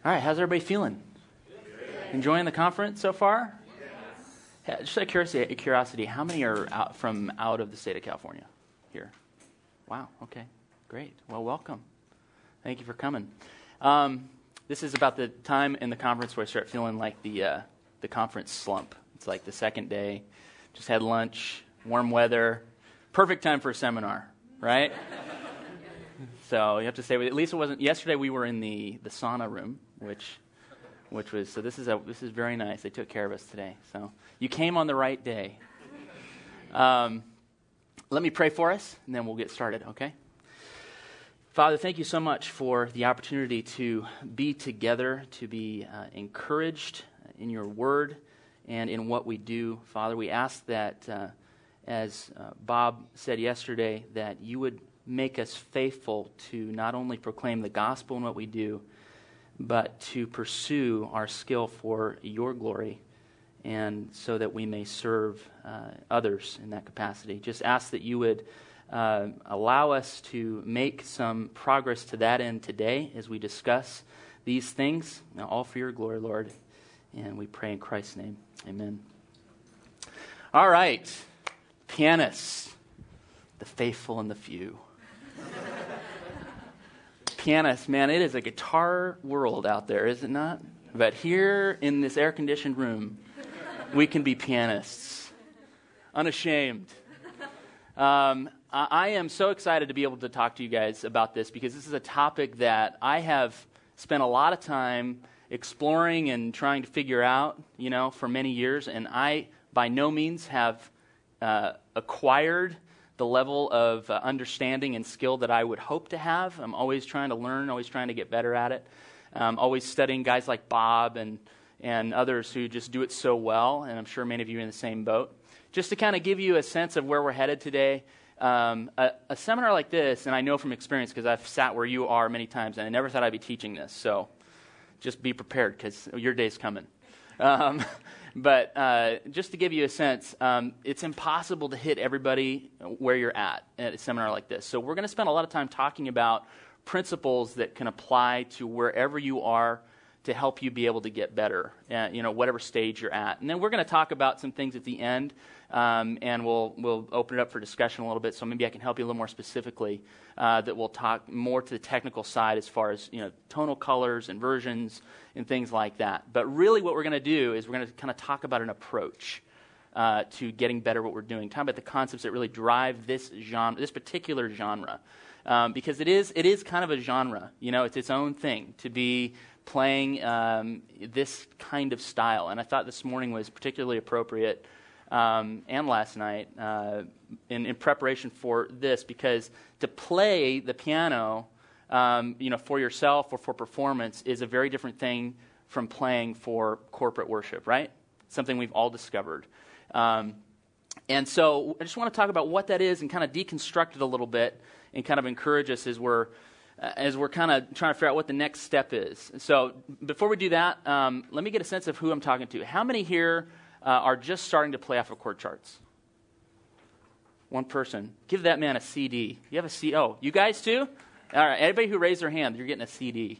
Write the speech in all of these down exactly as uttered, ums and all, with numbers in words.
All right, how's everybody feeling? Enjoying the conference so far? Yeah, just out of curiosity, curiosity, how many are out from out of the state of California here? Wow, okay, great. Well, welcome. Thank you for coming. Um, this is about the time in the conference where I start feeling like the uh, the conference slump. It's like the second day, just had lunch, warm weather, perfect time for a seminar, right? So you have to say, at least it wasn't. Yesterday we were in the, the sauna room, which which was so. This is a this is very nice. They took care of us today. So you came on the right day. Um, let me pray for us, and then we'll get started. Okay. Father, thank you so much for the opportunity to be together, to be uh, encouraged in your word and in what we do. Father, we ask that, uh, as uh, Bob said yesterday, that you would make us faithful to not only proclaim the gospel in what we do, but to pursue our skill for your glory, and so that we may serve uh, others in that capacity. Just ask that you would uh, allow us to make some progress to that end today as we discuss these things, now, all for your glory, Lord, and we pray in Christ's name. Amen. All right, pianists, the faithful and the few. Pianists, man, it is a guitar world out there, is it not? But here in this air-conditioned room, we can be pianists, unashamed. Um, I, I am so excited to be able to talk to you guys about this, because this is a topic that I have spent a lot of time exploring and trying to figure out, you know, for many years, and I by no means have uh, acquired the level of uh, understanding and skill that I would hope to have. I'm always trying to learn, always trying to get better at it. Um, always studying guys like Bob and and others who just do it so well, and I'm sure many of you are in the same boat. Just to kind of give you a sense of where we're headed today, um, a, a seminar like this, and I know from experience because I've sat where you are many times, and I never thought I'd be teaching this, so just be prepared because your day's coming. Um, But uh, just to give you a sense, um, it's impossible to hit everybody where you're at at a seminar like this. So we're going to spend a lot of time talking about principles that can apply to wherever you are to help you be able to get better, uh, you know, whatever stage you're at. And then we're going to talk about some things at the end, um, and we'll we'll open it up for discussion a little bit. So maybe I can help you a little more specifically. Uh, that we'll talk more to the technical side as far as, you know, tonal colors, inversions, and things like that. But really what we're going to do is we're going to kind of talk about an approach uh, to getting better at what we're doing. Talk about the concepts that really drive this genre, this particular genre, um, because it is it is kind of a genre. You know, it's its own thing to be playing um, this kind of style. And I thought this morning was particularly appropriate, um, and last night uh, in, in preparation for this, because to play the piano, um, you know, for yourself or for performance is a very different thing from playing for corporate worship, right? Something we've all discovered. Um, and so I just want to talk about what that is and kind of deconstruct it a little bit and kind of encourage us as we're uh, as we're kind of trying to figure out what the next step is. So before we do that, um, let me get a sense of who I'm talking to. How many here uh, are just starting to play off of chord charts? One person. Give that man a C D. You have a C D. Oh, you guys too? All right. Anybody who raised their hand, you're getting a C D.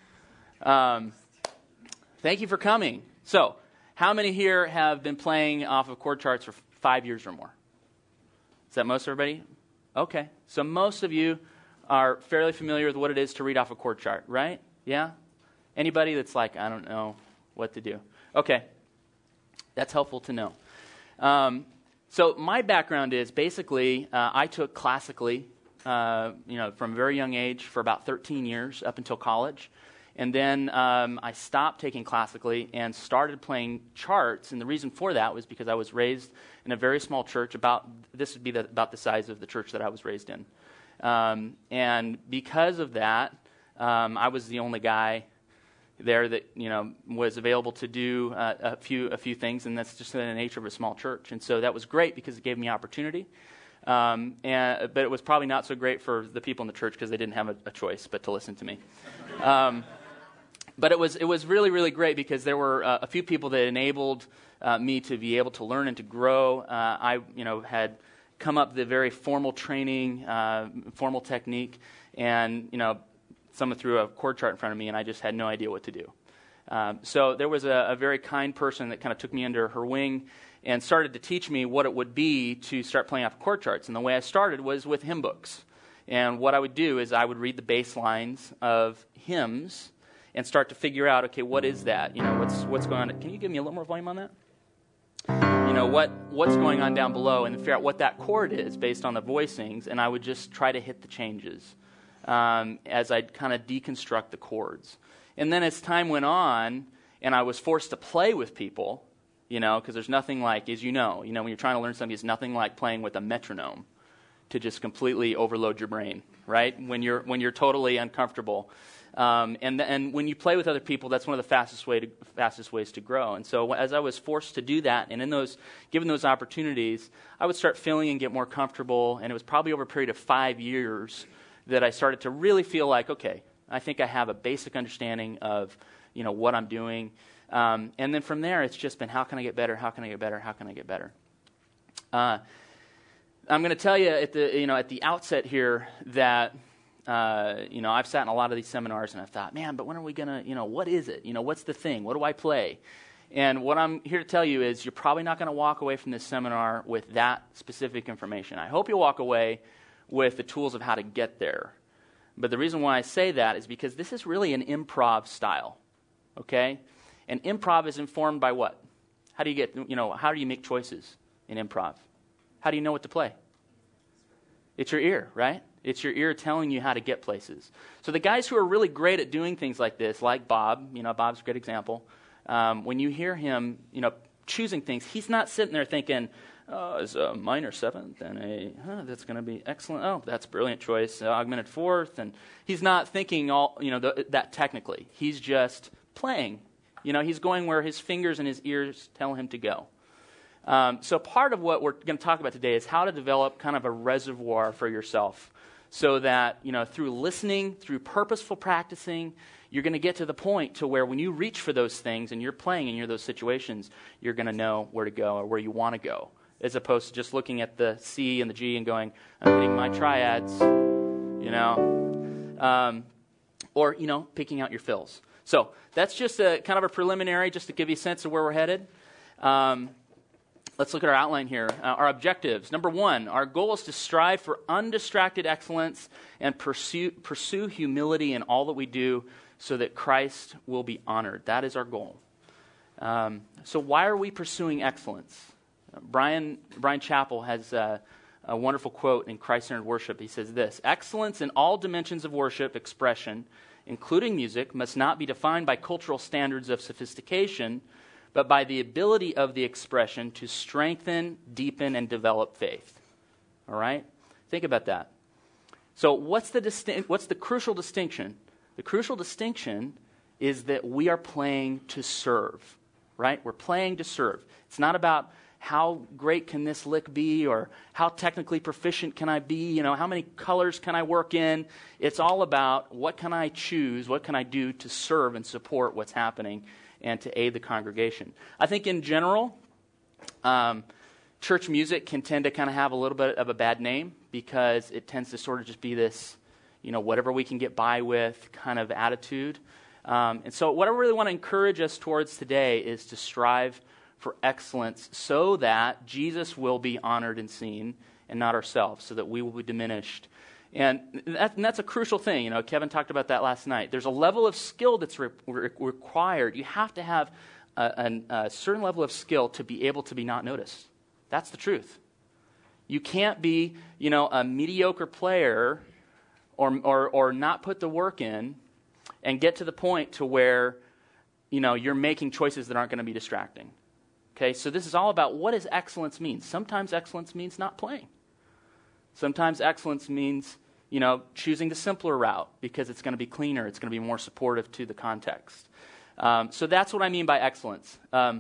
Um, thank you for coming. So, how many here have been playing off of chord charts for five years or more? Is that most everybody? Okay. So most of you are fairly familiar with what it is to read off a chord chart, right? Yeah? Anybody that's like, I don't know what to do? Okay. That's helpful to know. Um, So my background is basically uh, I took classically, uh, you know, from a very young age for about thirteen years up until college. And then um, I stopped taking classically and started playing charts. And the reason for that was because I was raised in a very small church. About this would be the, about the size of the church that I was raised in. Um, and because of that, um, I was the only guy there that, you know, was available to do uh, a few a few things, and that's just the nature of a small church. And so that was great because it gave me opportunity. Um, and but it was probably not so great for the people in the church because they didn't have a, a choice but to listen to me. Um, but it was it was really really great because there were uh, a few people that enabled uh, me to be able to learn and to grow. Uh, I you know had come up the very formal training, uh, formal technique, and you know. someone threw a chord chart in front of me, and I just had no idea what to do. Um, so there was a, a very kind person that kind of took me under her wing and started to teach me what it would be to start playing off chord charts. And the way I started was with hymn books. And what I would do is I would read the bass lines of hymns and start to figure out, okay, what is that? You know, what's what's going on? Can you give me a little more volume on that? You know, what what's going on down below, and figure out what that chord is based on the voicings, and I would just try to hit the changes um, as I'd kind of deconstruct the chords. And then as time went on, and I was forced to play with people, you know, because there's nothing like, as you know, you know, when you're trying to learn something, it's nothing like playing with a metronome to just completely overload your brain, right? When you're when you're totally uncomfortable. Um, and and when you play with other people, that's one of the fastest way to, fastest ways to grow. And so as I was forced to do that, and in those given those opportunities, I would start feeling and get more comfortable. And it was probably over a period of five years that I started to really feel like, okay, I think I have a basic understanding of, you know, what I'm doing. Um, and then from there, it's just been, how can I get better? How can I get better? How can I get better? Uh, I'm going to tell you at the you know at the outset here that. Uh, you know, I've sat in a lot of these seminars and I've thought, man, but when are we going to, you know, what is it? You know, what's the thing? What do I play? And what I'm here to tell you is you're probably not going to walk away from this seminar with that specific information. I hope you'll walk away with the tools of how to get there. But the reason why I say that is because this is really an improv style, okay? And improv is informed by what? How do you get, you know, how do you make choices in improv? How do you know what to play? It's your ear, right? It's your ear telling you how to get places. So the guys who are really great at doing things like this, like Bob, you know, Bob's a great example. Um, when you hear him, you know, choosing things, he's not sitting there thinking, oh, it's a minor seventh and a, huh, that's going to be excellent. Oh, that's a brilliant choice, uh, augmented fourth. And he's not thinking all, you know, the, that technically. He's just playing. You know, he's going where his fingers and his ears tell him to go. Um, so part of what we're going to talk about today is how to develop kind of a reservoir for yourself. So that, you know, through listening, through purposeful practicing, you're going to get to the point to where when you reach for those things and you're playing in your those situations, you're going to know where to go or where you want to go, as opposed to just looking at the C and the G and going, I'm hitting my triads, you know, um, or, you know, picking out your fills. So that's just a kind of a preliminary just to give you a sense of where we're headed. Um, Let's look at our outline here. Uh, our objectives. Number one, our goal is to strive for undistracted excellence and pursue, pursue humility in all that we do so that Christ will be honored. That is our goal. Um, so why are we pursuing excellence? Uh, Brian, Brian Chappell has uh, a wonderful quote in Christ-Centered Worship. He says this, excellence in all dimensions of worship expression, including music, must not be defined by cultural standards of sophistication, but by the ability of the expression to strengthen, deepen, and develop faith. All right? Think about that. So what's the distin- what's the crucial distinction? The crucial distinction is that we are playing to serve, right? We're playing to serve. It's not about how great can this lick be or how technically proficient can I be, you know, how many colors can I work in? It's all about what can I choose, what can I do to serve and support what's happening and to aid the congregation. I think in general, um, church music can tend to kind of have a little bit of a bad name because it tends to sort of just be this, you know, whatever we can get by with kind of attitude. Um, and so what I really want to encourage us towards today is to strive for excellence so that Jesus will be honored and seen and not ourselves, so that we will be diminished. And, that, and that's a crucial thing. You know, Kevin talked about that last night. There's a level of skill that's re- re- required. You have to have a, a, a certain level of skill to be able to be not noticed. That's the truth. You can't be, you know, a mediocre player or, or, or not put the work in and get to the point to where, you know, you're making choices that aren't going to be distracting. Okay, so this is all about what does excellence mean. Sometimes excellence means not playing. Sometimes excellence means, you know, choosing the simpler route because it's going to be cleaner. It's going to be more supportive to the context. Um, so that's what I mean by excellence. Um,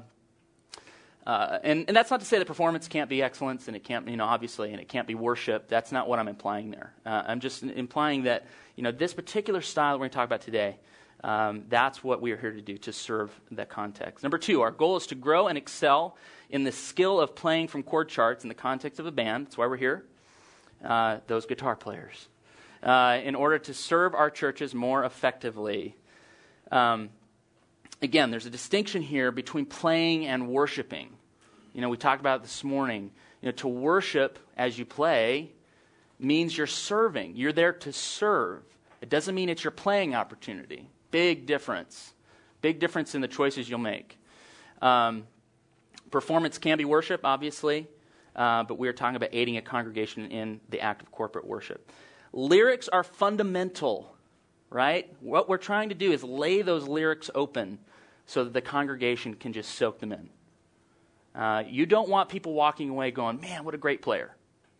uh, and, and that's not to say that performance can't be excellence, and it can't, you know, obviously, and it can't be worship. That's not what I'm implying there. Uh, I'm just implying that, you know, this particular style we're going to talk about today, um, that's what we are here to do, to serve that context. Number two, our goal is to grow and excel in the skill of playing from chord charts in the context of a band. That's why we're here. Uh, those guitar players. uh, in order to serve our churches more effectively. Um, again, there's a distinction here between playing and worshiping. You know, we talked about it this morning. You know, to worship as you play means you're serving. You're there to serve. It doesn't mean it's your playing opportunity. Big difference. Big difference in the choices you'll make. Um, performance can be worship, obviously, uh, but we are talking about aiding a congregation in the act of corporate worship. Lyrics are fundamental, right? What we're trying to do is lay those lyrics open so that the congregation can just soak them in. Uh, you don't want people walking away going, man, what a great player.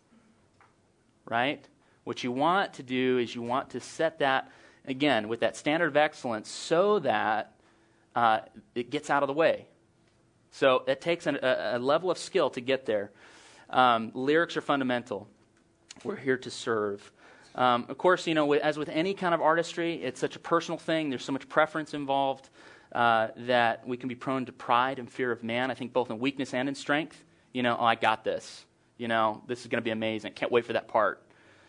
Right? What you want to do is you want to set that, again, with that standard of excellence so that uh, it gets out of the way. So it takes an, a, a level of skill to get there. Um, lyrics are fundamental. We're here to serve. Um, of course, you know, as with any kind of artistry, it's such a personal thing. There's so much preference involved uh, that we can be prone to pride and fear of man, I think both in weakness and in strength. You know, oh, I got this. You know, this is going to be amazing. Can't wait for that part.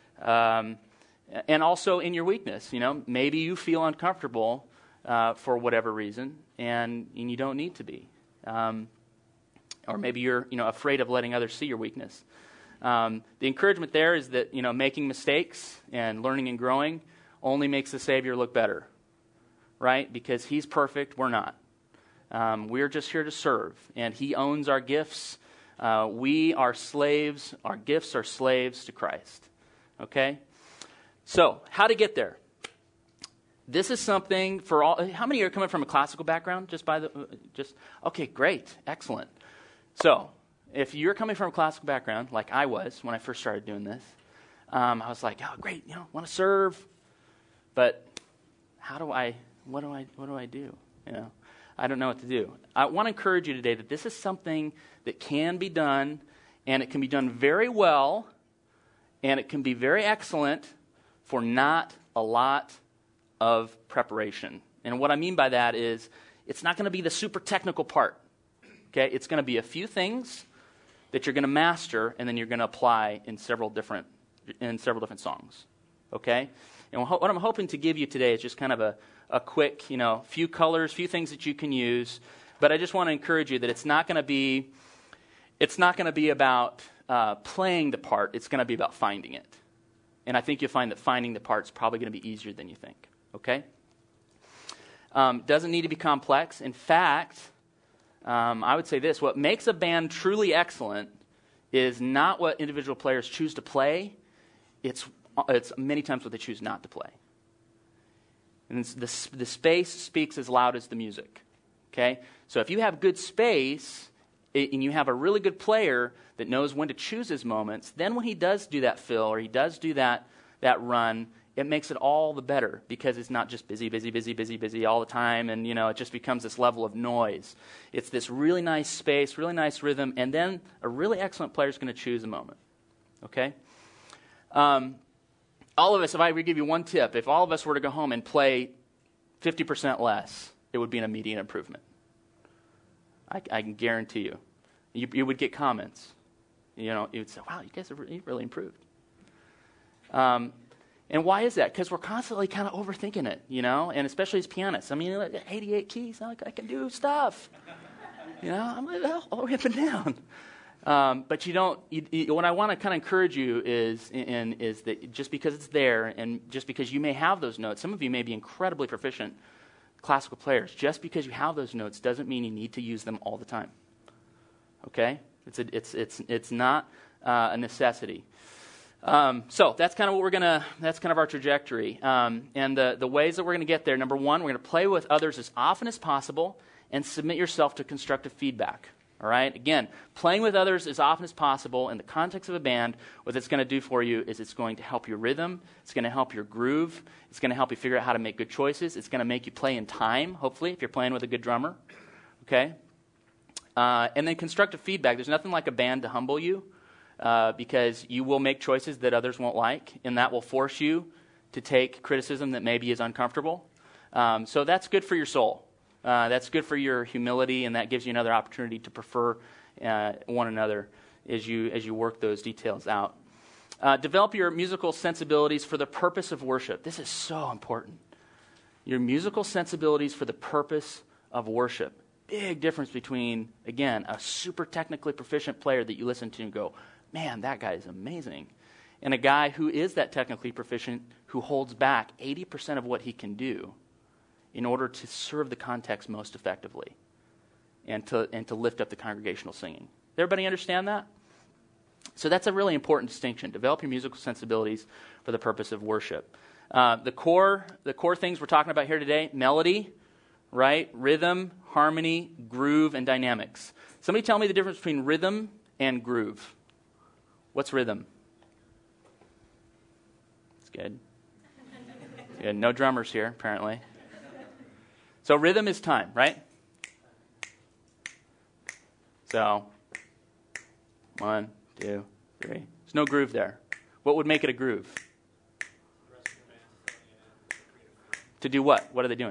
Um, and also in your weakness, you know, maybe you feel uncomfortable uh, for whatever reason, and, and you don't need to be. Um, or maybe you're, you know, afraid of letting others see your weakness. Um, the encouragement there is that, you know, making mistakes and learning and growing only makes the Savior look better, right? Because He's perfect, we're not. Um, we're just here to serve, and He owns our gifts. Uh, we are slaves. Our gifts are slaves to Christ. Okay? So, how to get there? This is something for all. How many are coming from a classical background? Just by the, just okay, great, excellent. So, if you're coming from a classical background, like I was when I first started doing this, um, I was like, oh, great, you know, want to serve, but how do I? What do I? What do I do? You know, I don't know what to do. I want to encourage you today that this is something that can be done, and it can be done very well, and it can be very excellent for not a lot of preparation. And what I mean by that is it's not going to be the super technical part. Okay, it's going to be a few things that you're going to master, and then you're going to apply in several different in several different songs. Okay, and what I'm hoping to give you today is just kind of a a quick, you know, few colors, few things that you can use. But I just want to encourage you that it's not going to be it's not going to be about uh, playing the part. It's going to be about finding it. And I think you'll find that finding the part is probably going to be easier than you think. Okay? Um, doesn't need to be complex. In fact, um, I would say this. What makes a band truly excellent is not what individual players choose to play. It's, it's many times what they choose not to play. And the, the space speaks as loud as the music. Okay? So if you have good space and you have a really good player that knows when to choose his moments, then when he does do that fill or he does do that, that run, it makes it all the better because it's not just busy, busy, busy, busy, busy all the time, and you know it just becomes this level of noise. It's this really nice space, really nice rhythm, and then a really excellent player is going to choose a moment. Okay? Um, all of us, if I were to give you one tip, if all of us were to go home and play fifty percent less, it would be an immediate improvement. I, I can guarantee you. you. You would get comments. You know, you would say, wow, you guys have really, really improved. Um, and why is that? Because we're constantly kind of overthinking it, you know, and especially as pianists. I mean, eighty-eight keys, I, I can do stuff. You know, I'm like, oh, all the way up and down. Um, but you don't, you, you, what I want to kind of encourage you is, in, is that just because it's there and just because you may have those notes, some of you may be incredibly proficient classical players, just because you have those notes doesn't mean you need to use them all the time. Okay? It's a, it's it's it's not uh, a necessity. Um, so that's kind of what we're gonna. That's kind of our trajectory. Um, and the the ways that we're gonna get there. Number one, we're gonna play with others as often as possible and submit yourself to constructive feedback. All right? Again, playing with others as often as possible in the context of a band, what it's going to do for you is it's going to help your rhythm. It's going to help your groove. It's going to help you figure out how to make good choices. It's going to make you play in time, hopefully, if you're playing with a good drummer. Okay? Uh, and then constructive feedback. There's nothing like a band to humble you uh, because you will make choices that others won't like, and that will force you to take criticism that maybe is uncomfortable. Um, so that's good for your soul. Uh, that's good for your humility, and that gives you another opportunity to prefer uh, one another as you as you work those details out. Uh, develop your musical sensibilities for the purpose of worship. This is so important. Your musical sensibilities for the purpose of worship. Big difference between, again, a super technically proficient player that you listen to and go, man, that guy is amazing, and a guy who is that technically proficient who holds back eighty percent of what he can do in order to serve the context most effectively and to, and to lift up the congregational singing. Does everybody understand that? So that's a really important distinction. Develop your musical sensibilities for the purpose of worship. Uh, the core, the core things we're talking about here today: melody, right? Rhythm, harmony, groove, and dynamics. Somebody tell me the difference between rhythm and groove. What's rhythm? It's good. It's good. No drummers here, apparently. So rhythm is time, right? So, one, two, three. There's no groove there. What would make it a groove? To do what? What are they doing?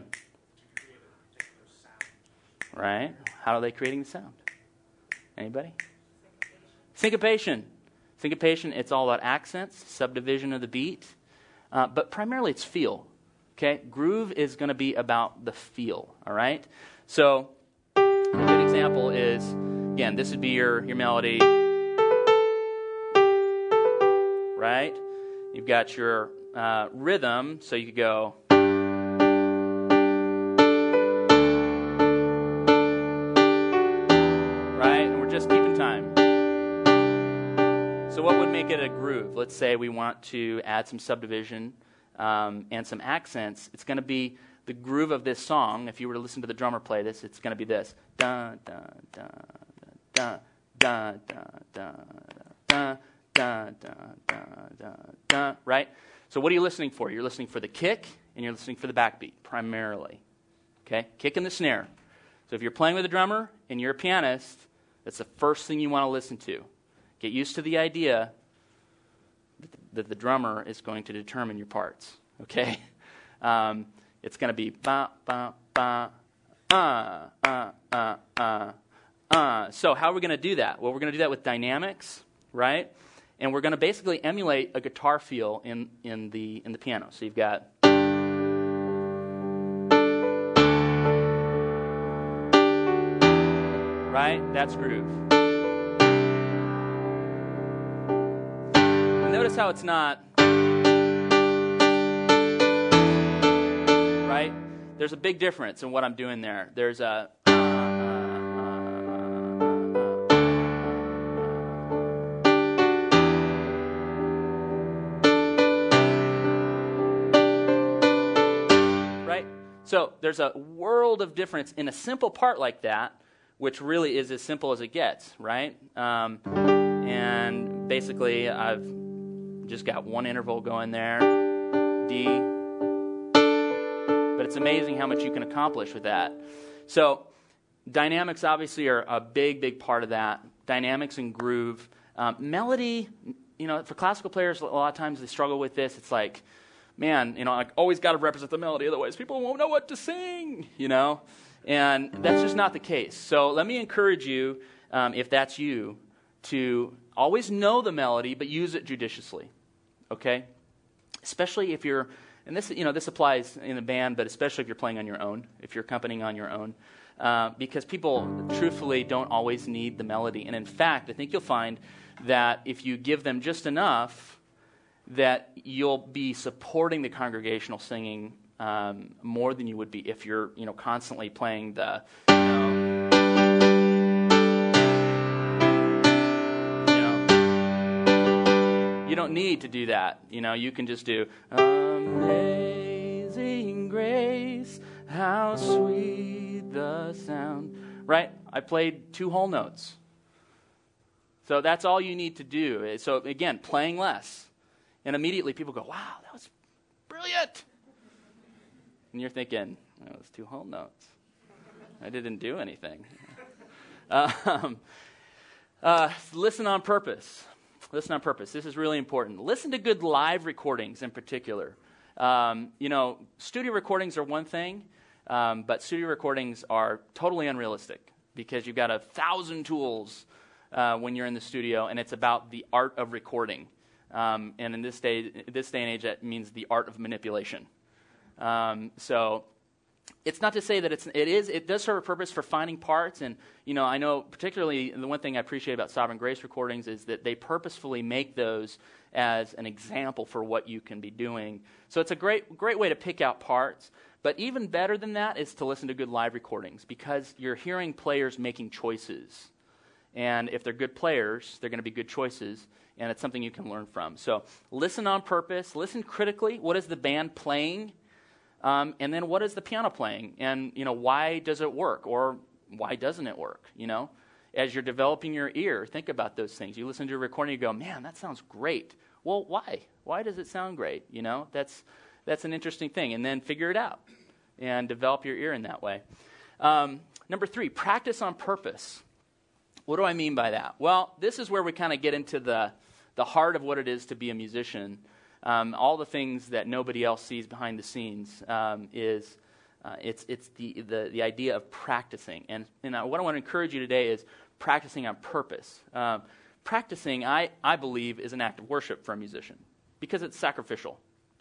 Right? How are they creating the sound? Anybody? Syncopation. Syncopation, it's all about accents, subdivision of the beat, uh, but primarily it's feel. Okay? Groove is going to be about the feel, all right? So, a good example is, again, this would be your, your melody, right? You've got your uh, rhythm, so you could go, right? And we're just keeping time. So what would make it a groove? Let's say we want to add some subdivision um, and some accents. It's going to be the groove of this song. If you were to listen to the drummer play this, it's going to be this. Dun, dun, dun, dun, dun, dun, dun, dun, dun, dun, dun, dun, dun, right? So what are you listening for? You're listening for the kick, and you're listening for the backbeat, primarily. Okay? Kick and the snare. So if you're playing with a drummer and you're a pianist, that's the first thing you want to listen to. Get used to the idea that the, that the drummer is going to determine your parts. Okay? Um, it's going to be ba, ba, ba, uh, uh, uh, uh, uh. So how are we going to do that? Well, we're going to do that with dynamics, right? And we're going to basically emulate a guitar feel in, in the in the piano. So you've got, right? That's groove. And notice how it's not, right? There's a big difference in what I'm doing there. There's a, so there's a world of difference in a simple part like that, which really is as simple as it gets, right? Um, and basically, I've just got one interval going there, D. But it's amazing how much you can accomplish with that. So dynamics obviously are a big, big part of that. Dynamics and groove. Um, melody, you know, for classical players, a lot of times they struggle with this. It's like, man, you know, I always got to represent the melody, otherwise people won't know what to sing, you know? And that's just not the case. So let me encourage you, um, if that's you, to always know the melody, but use it judiciously, okay? Especially if you're, and this, you know, this applies in a band, but especially if you're playing on your own, if you're accompanying on your own, uh, because people truthfully don't always need the melody. And in fact, I think you'll find that if you give them just enough, that you'll be supporting the congregational singing um, more than you would be if you're, you know, constantly playing the, you know, you know, you don't need to do that. You know, you can just do, Amazing Grace, how sweet the sound, right? I played two whole notes. So that's all you need to do. So again, playing less. And immediately people go, wow, that was brilliant. And you're thinking, that was two whole notes. I didn't do anything. um, uh, listen on purpose. Listen on purpose. This is really important. Listen to good live recordings in particular. Um, you know, studio recordings are one thing, um, but studio recordings are totally unrealistic because you've got a thousand tools uh, when you're in the studio, and it's about the art of recording. Um, and in this day, this day and age, that means the art of manipulation. Um, so it's not to say that it's, it is, it does serve a purpose for finding parts. And, you know, I know particularly the one thing I appreciate about Sovereign Grace recordings is that they purposefully make those as an example for what you can be doing. So it's a great, great way to pick out parts. But even better than that is to listen to good live recordings, because you're hearing players making choices. And if they're good players, they're going to be good choices, and it's something you can learn from. So listen on purpose, listen critically. What is the band playing? Um, and then what is the piano playing? And, you know, why does it work? Or why doesn't it work? You know, as you're developing your ear, think about those things. You listen to a recording, you go, man, that sounds great. Well, why? Why does it sound great? You know, that's that's an interesting thing. And then figure it out and develop your ear in that way. Um, number three, practice on purpose. What do I mean by that? Well, this is where we kind of get into the, the heart of what it is to be a musician. Um, all the things that nobody else sees behind the scenes um, is uh, it's it's the, the the idea of practicing. And, and uh, what I want to encourage you today is practicing on purpose. Um, practicing, I, I believe, is an act of worship for a musician because it's sacrificial.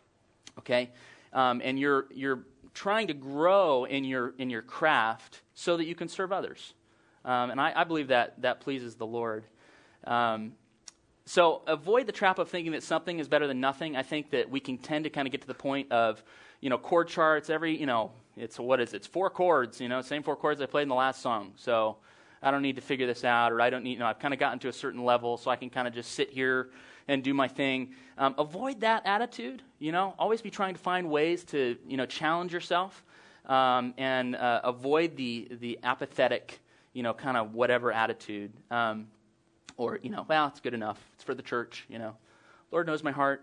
Okay, um, and you're you're trying to grow in your in your craft so that you can serve others. Um, and I, I believe that that pleases the Lord. Um, so avoid the trap of thinking that something is better than nothing. I think that we can tend to kind of get to the point of, you know, chord charts. Every, you know, it's what is it? It's four chords. You know, same four chords I played in the last song. So I don't need to figure this out, or I don't need. You know, I've kind of gotten to a certain level, so I can kind of just sit here and do my thing. Um, avoid that attitude. You know, always be trying to find ways to, you know, challenge yourself um, and uh, avoid the the apathetic, you know, kind of whatever attitude, um, or, you know, well, it's good enough. It's for the church, you know. Lord knows my heart.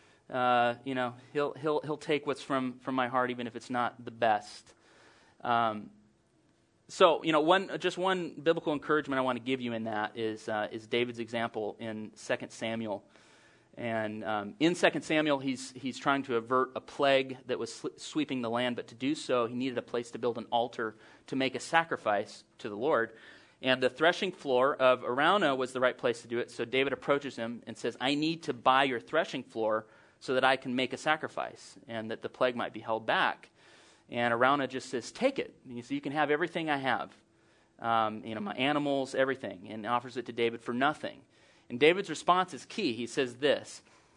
Uh, you know, he'll he'll he'll take what's from, from my heart, even if it's not the best. Um, so, you know, one just one biblical encouragement I want to give you in that is uh, is David's example in Second Samuel. And um, in Second Samuel, he's he's trying to avert a plague that was sl- sweeping the land, but to do so, he needed a place to build an altar to make a sacrifice to the Lord. And the threshing floor of Araunah was the right place to do it. So David approaches him and says, I need to buy your threshing floor so that I can make a sacrifice and that the plague might be held back. And Araunah just says, take it. And he says, you can have everything I have, um, you know, my animals, everything, and offers it to David for nothing. And David's response is key. He says this,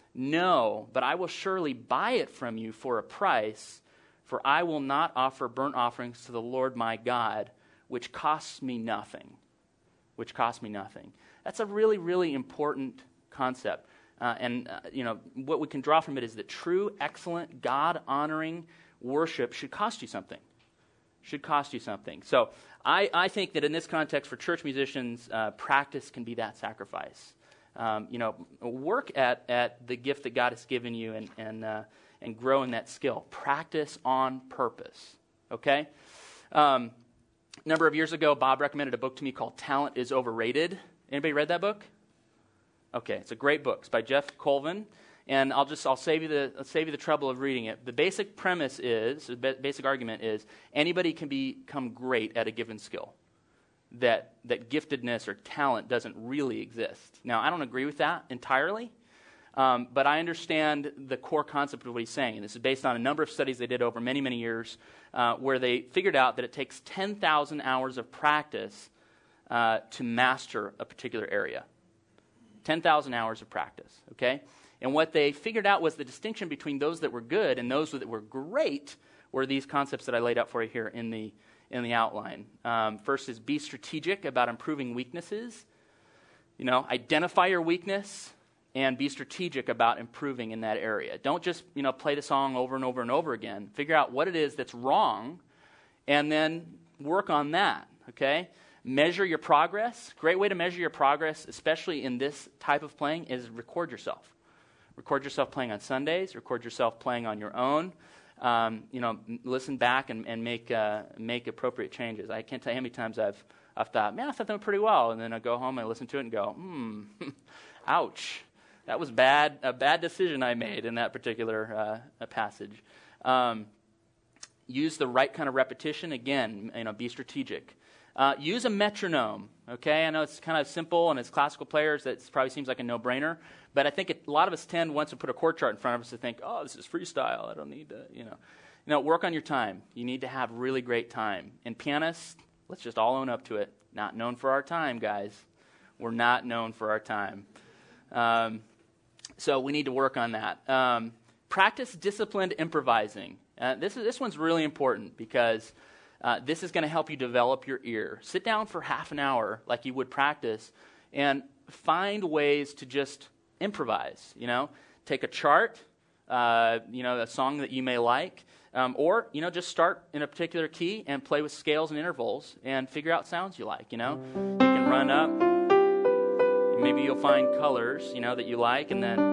no, but I will surely buy it from you for a price, for I will not offer burnt offerings to the Lord my God, which costs me nothing. Which costs me nothing. That's a really, really important concept. Uh, and, uh, you know, what we can draw from it is that true, excellent, God-honoring worship should cost you something. Should cost you something. So I, I think that in this context for church musicians, uh, practice can be that sacrifice. Um, you know, work at, at the gift that God has given you and and uh, and grow in that skill. Practice on purpose. Okay? Um, a number of years ago, Bob recommended a book to me called Talent is Overrated. Anybody read that book? Okay, it's a great book. It's by Jeff Colvin. And I'll just I'll save you the I'll save you the trouble of reading it. The basic premise is, the basic argument is, anybody can become great at a given skill. That that giftedness or talent doesn't really exist. Now, I don't agree with that entirely, um, but I understand the core concept of what he's saying. And this is based on a number of studies they did over many, many years, uh, where they figured out that it takes ten thousand hours of practice uh, to master a particular area. ten thousand hours of practice, okay? And what they figured out was the distinction between those that were good and those that were great were these concepts that I laid out for you here in the in the outline. Um, first is be strategic about improving weaknesses. You know, identify your weakness and be strategic about improving in that area. Don't just, you know, play the song over and over and over again. Figure out what it is that's wrong and then work on that, okay? Measure your progress. Great way to measure your progress, especially in this type of playing, is record yourself. Record yourself playing on Sundays. Record yourself playing on your own. Um, you know, listen back and, and make uh, make appropriate changes. I can't tell you how many times I've I've thought, man, I thought that went pretty well, and then I go home and I listen to it and go, hmm, ouch, that was bad. A bad decision I made in that particular uh, passage. Um, use the right kind of repetition. Again, you know, be strategic. Uh, use a metronome, okay? I know it's kind of simple, and as classical players, it probably seems like a no-brainer, but I think it, a lot of us tend, once we put a chord chart in front of us, to think, oh, this is freestyle. I don't need to, you know. You know, work on your time. You need to have really great time. And pianists, let's just all own up to it. Not known for our time, guys. We're not known for our time. Um, so we need to work on that. Um, practice disciplined improvising. Uh, this is this one's really important because uh, this is going to help you develop your ear. Sit down for half an hour like you would practice and find ways to just improvise. You know, take a chart, uh, you know, a song that you may like, um, or you know, just start in a particular key and play with scales and intervals and figure out sounds you like. You know, you can run up. Maybe you'll find colors, you know, that you like, and then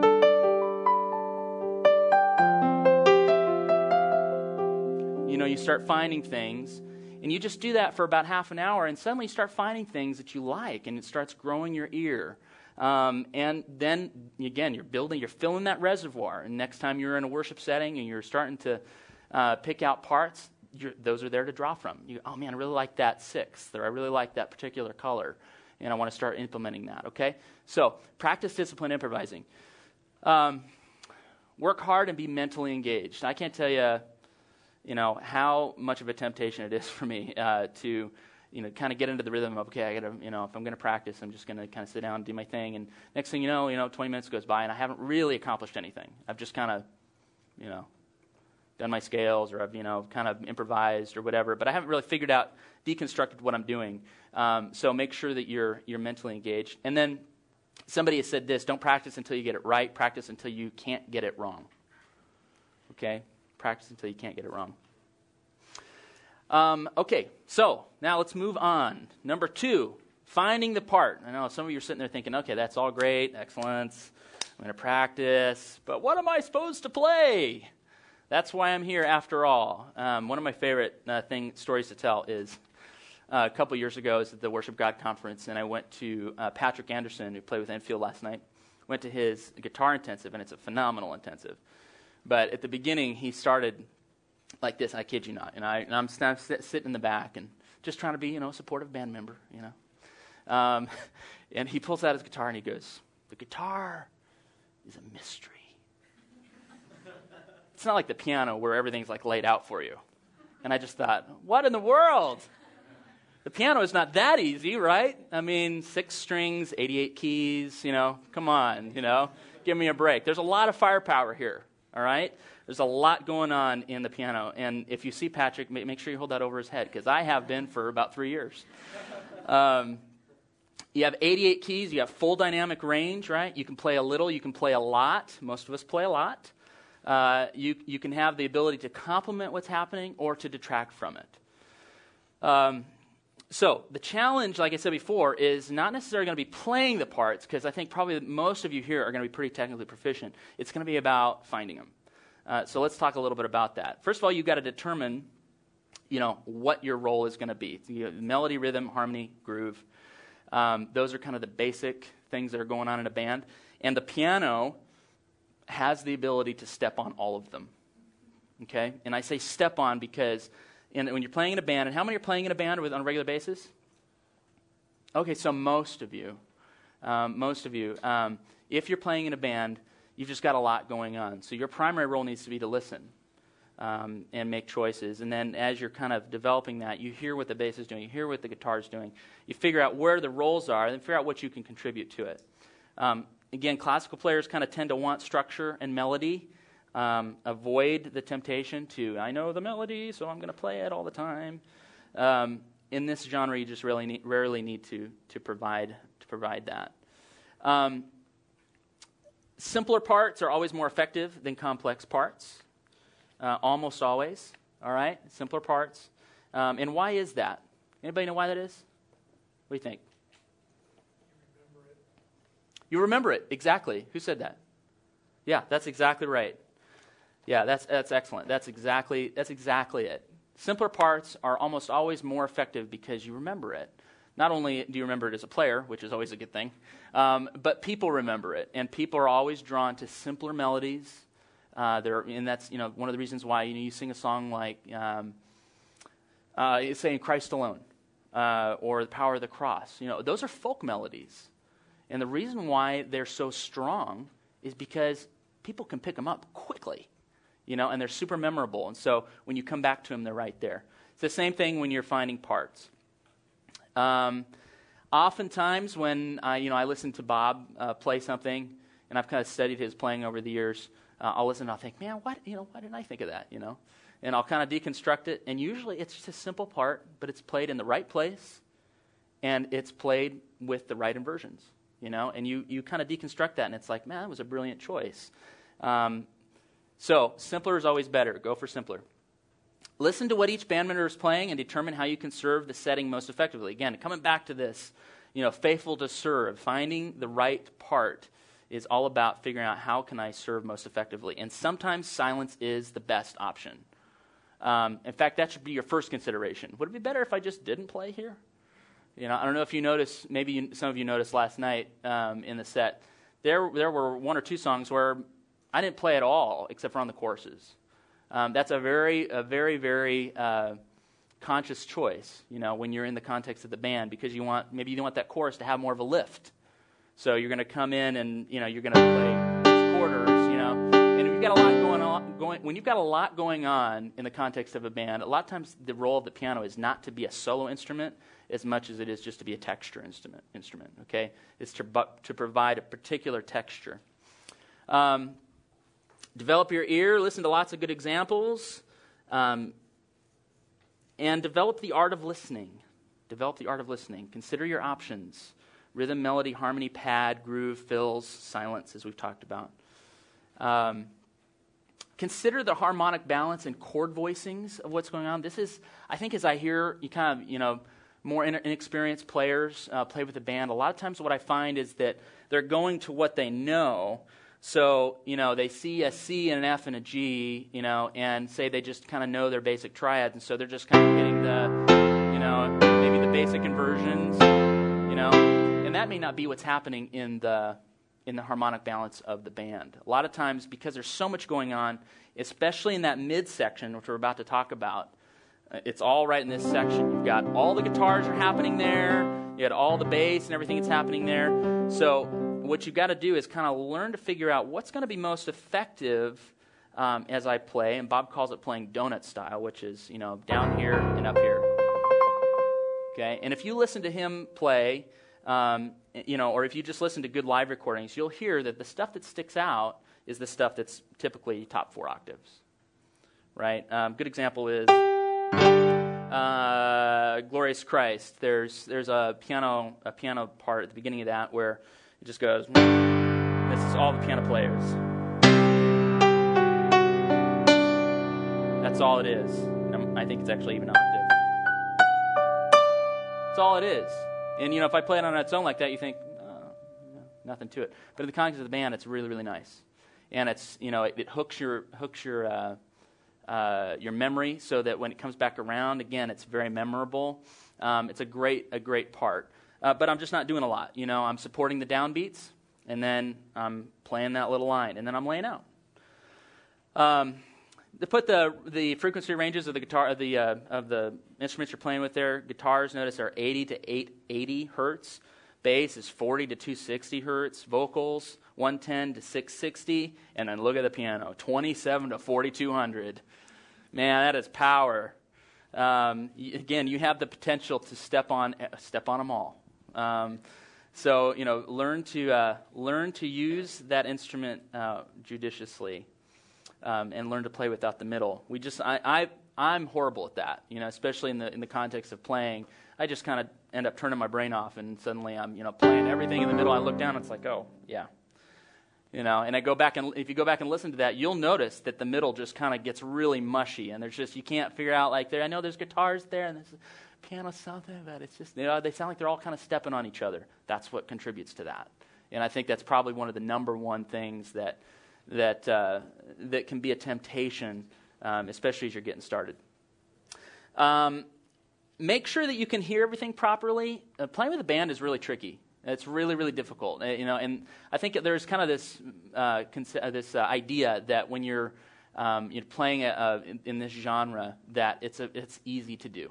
you know, you start finding things, and you just do that for about half an hour, and suddenly you start finding things that you like, and it starts growing your ear. Um, and then, again, you're building, you're filling that reservoir, and next time you're in a worship setting and you're starting to uh, pick out parts, you're, those are there to draw from. You, oh, man, I really like that sixth, or I really like that particular color, and I want to start implementing that, okay? So, practice disciplined improvising. Um, work hard and be mentally engaged. I can't tell you, you know, how much of a temptation it is for me uh, to, you know, kind of get into the rhythm of, okay, I got to, you know, if I'm going to practice, I'm just going to kind of sit down and do my thing. And next thing you know, you know, twenty minutes goes by and I haven't really accomplished anything. I've just kind of, you know, done my scales, or I've, you know, kind of improvised or whatever, but I haven't really figured out, deconstructed what I'm doing. Um, so make sure that you're you're mentally engaged. And then somebody has said this: don't practice until you get it right. Practice until you can't get it wrong. Okay? Practice until you can't get it wrong. Um, okay, so now let's move on. Number two, finding the part. I know some of you are sitting there thinking, okay, that's all great, excellence, I'm going to practice, but what am I supposed to play? That's why I'm here after all. Um, one of my favorite uh, thing stories to tell is uh, a couple years ago, I was at the Worship God Conference, and I went to uh, Patrick Anderson, who played with Enfield last night, went to his guitar intensive, and it's a phenomenal intensive. But at the beginning, he started like this, I kid you not, and, I, and I'm, I'm sit, sitting in the back and just trying to be, you know, a supportive band member, you know. Um, and he pulls out his guitar and he goes, the guitar is a mystery. It's not like the piano where everything's like laid out for you. And I just thought, what in the world? The piano is not that easy, right? I mean, six strings, eighty-eight keys, you know, come on, you know, give me a break. There's a lot of firepower here, all right? There's a lot going on in the piano. And if you see Patrick, make sure you hold that over his head, because I have been for about three years. Um, you have eighty-eight keys. You have full dynamic range, right? You can play a little. You can play a lot. Most of us play a lot. Uh, you, you can have the ability to complement what's happening or to detract from it. Um, so the challenge, like I said before, is not necessarily going to be playing the parts, because I think probably most of you here are going to be pretty technically proficient. It's going to be about finding them. Uh, so let's talk a little bit about that. First of all, you've got to determine, you know, what your role is going to be. You know, melody, rhythm, harmony, groove. Um, those are kind of the basic things that are going on in a band. And the piano has the ability to step on all of them. Okay? And I say step on because in, when you're playing in a band, and how many are playing in a band with, on a regular basis? Okay, so most of you. Um, most of you. Um, if you're playing in a band, you've just got a lot going on. So your primary role needs to be to listen um, and make choices. And then as you're kind of developing that, you hear what the bass is doing, you hear what the guitar is doing. You figure out where the roles are, and then figure out what you can contribute to it. Um, again, classical players kind of tend to want structure and melody. Um, avoid the temptation to, I know the melody, so I'm going to play it all the time. Um, in this genre, you just really need, rarely need to to provide to provide that. Um, Simpler parts are always more effective than complex parts, uh, almost always, all right? Simpler parts. Um, and why is that? Anybody know why that is? What do you think? You remember it. You remember it, exactly. Who said that? Yeah, that's exactly right. Yeah, that's that's excellent. That's exactly that's exactly it. Simpler parts are almost always more effective because you remember it. Not only do you remember it as a player, which is always a good thing, um, but people remember it, and people are always drawn to simpler melodies. Uh, there, and that's you know one of the reasons why you know you sing a song like um, uh, saying "Christ Alone." uh, or The Power of the Cross. You know, those are folk melodies. And the reason why they're so strong is because people can pick them up quickly, you know, and they're super memorable. And so when you come back to them, they're right there. It's the same thing when you're finding parts. Um, oftentimes when I, you know, I listen to Bob uh, play something, and I've kind of studied his playing over the years, uh, I'll listen and I'll think, man, what, you know, why didn't I think of that, you know? And I'll kind of deconstruct it, and usually it's just a simple part, but it's played in the right place, and it's played with the right inversions, you know? And you, you kind of deconstruct that, and it's like, man, that was a brilliant choice. Um, so simpler is always better. Go for simpler. Listen to what each band member is playing and determine how you can serve the setting most effectively. Again, coming back to this, you know, faithful to serve, finding the right part is all about figuring out how can I serve most effectively. And sometimes silence is the best option. Um, in fact, that should be your first consideration. Would it be better if I just didn't play here? You know, I don't know if you noticed, maybe you, some of you noticed last night um, in the set, there there were one or two songs where I didn't play at all except for on the choruses. Um, that's a very, a very, very uh, conscious choice, you know, when you're in the context of the band, because you want, maybe you don't want that chorus to have more of a lift. So you're going to come in and, you know, you're going to play these quarters, you know, and you've got a lot going on. Going, when you've got a lot going on in the context of a band, a lot of times the role of the piano is not to be a solo instrument as much as it is just to be a texture instrument. Instrument, okay, it's to to provide a particular texture. Um, develop your ear. Listen to lots of good examples, um, and develop the art of listening. Develop the art of listening. Consider your options. Rhythm, melody, harmony, pad, groove, fills, silence, as we've talked about. Um, consider the harmonic balance and chord voicings of what's going on. This is, I think, as I hear you kind of, you know, more inexperienced players uh, play with a band, a lot of times what I find is that they're going to what they know. So, you know, they see a C and an F and a G, you know, and say they just kind of know their basic triads, and so they're just kind of getting the, you know, maybe the basic inversions, you know. And that may not be what's happening in the in the harmonic balance of the band. A lot of times, because there's so much going on, especially in that midsection, which we're about to talk about, uh, it's all right in this section. You've got all the guitars are happening there. You had all the bass and everything that's happening there. So what you've got to do is kind of learn to figure out what's going to be most effective um, as I play. And Bob calls it playing donut style, which is, you know, down here and up here. Okay, and if you listen to him play, Um, you know, or if you just listen to good live recordings, you'll hear that the stuff that sticks out is the stuff that's typically top four octaves, right? Um, good example is uh, "Glorious Christ." There's there's a piano a piano part at the beginning of that where it just goes. This is all the piano players. That's all it is. And I think it's actually even an octave. That's all it is. And, you know, if I play it on its own like that, you think, oh, nothing to it. But in the context of the band, it's really, really nice. And it's, you know, it, it hooks your hooks your uh, uh, your memory so that when it comes back around, again, it's very memorable. Um, it's a great a great part. Uh, but I'm just not doing a lot. You know, I'm supporting the downbeats, and then I'm playing that little line, and then I'm laying out. Um, to put the the frequency ranges of the guitar of the uh, of the instruments you're playing with there, guitars, notice, are eighty to eight eighty hertz. Bass is forty to two sixty hertz. Vocals one ten to six sixty, and then look at the piano, twenty-seven to forty-two hundred. Man, that is power. Um, y- again, you have the potential to step on uh, step on them all. Um, so you know, learn to uh, learn to use that instrument uh, judiciously. Um, and learn to play without the middle. We just, I, I, I'm horrible at that. You know, especially in the in the context of playing. I just kind of end up turning my brain off, and suddenly I'm, you know, playing everything in the middle. I look down, and it's like, oh, yeah, you know. And I go back and if you go back and listen to that, you'll notice that the middle just kind of gets really mushy, and there's just you can't figure out like there. I know there's guitars there, and there's piano something, but it's just, you know, they sound like they're all kind of stepping on each other. That's what contributes to that, and I think that's probably one of the number one things that. that uh, that can be a temptation, um, especially as you're getting started. Um, make sure that you can hear everything properly. Uh, playing with a band is really tricky. It's really, really difficult. Uh, you know, and I think there's kind of this uh, cons- uh, this uh, idea that when you're um, you're playing a, uh, in, in this genre, that it's a, it's easy to do.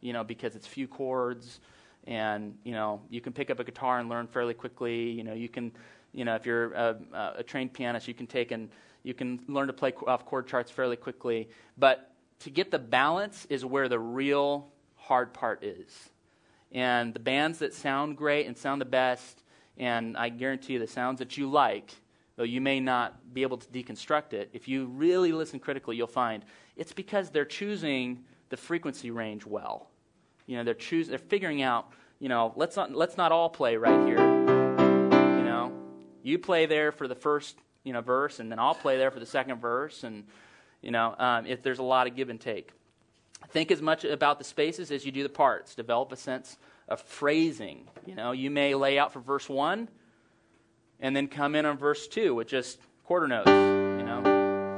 you know, because it's few chords, and, you know, you can pick up a guitar and learn fairly quickly. You know, you can, you know, if you're a, a trained pianist, you can take and you can learn to play off chord charts fairly quickly. But to get the balance is where the real hard part is. And the bands that sound great and sound the best, and I guarantee you the sounds that you like, though you may not be able to deconstruct it, if you really listen critically, you'll find it's because they're choosing the frequency range well. You know, they're choosing, they're figuring out, you know, let's not let's not all play right here. You know, you play there for the first, you know, verse, and then I'll play there for the second verse, and you know, um, if there's a lot of give and take. Think as much about the spaces as you do the parts. Develop a sense of phrasing. You know, you may lay out for verse one, and then come in on verse two with just quarter notes. You know,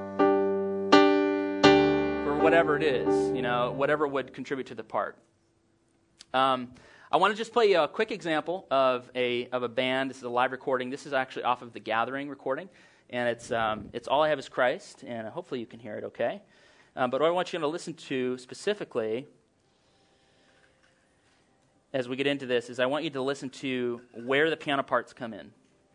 for whatever it is. You know, whatever would contribute to the part. Um, I want to just play you a quick example of a of a band. This is a live recording. This is actually off of the Gathering recording, and it's um, it's All I Have Is Christ, and hopefully you can hear it okay. Um, but what I want you to listen to specifically as we get into this is I want you to listen to where the piano parts come in.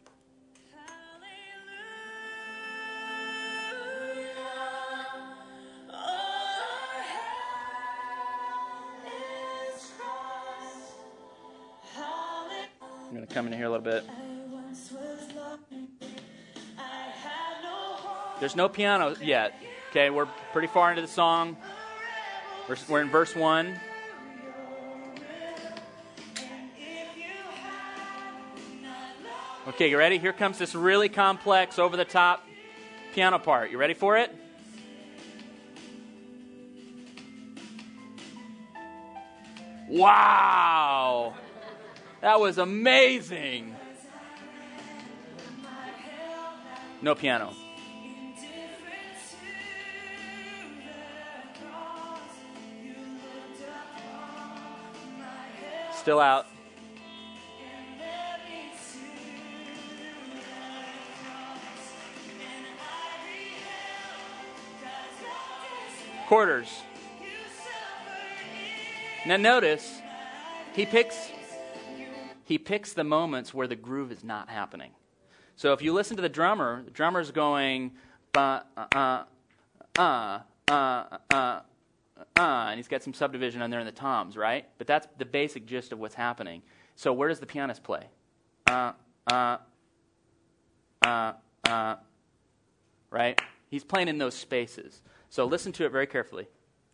I'm going to come in here a little bit. There's no piano yet. Okay, we're pretty far into the song. We're, we're in verse one. Okay, you ready? Here comes this really complex, over-the-top piano part. You ready for it? Wow! That was amazing. No piano. Still out. Quarters. Now notice, he picks he picks the moments where the groove is not happening. So if you listen to the drummer, the drummer's going ba uh uh uh uh uh uh, and he's got some subdivision on there in the toms, right? But that's the basic gist of what's happening. So where does the pianist play? Uh uh uh uh. Right? He's playing in those spaces. So listen to it very carefully.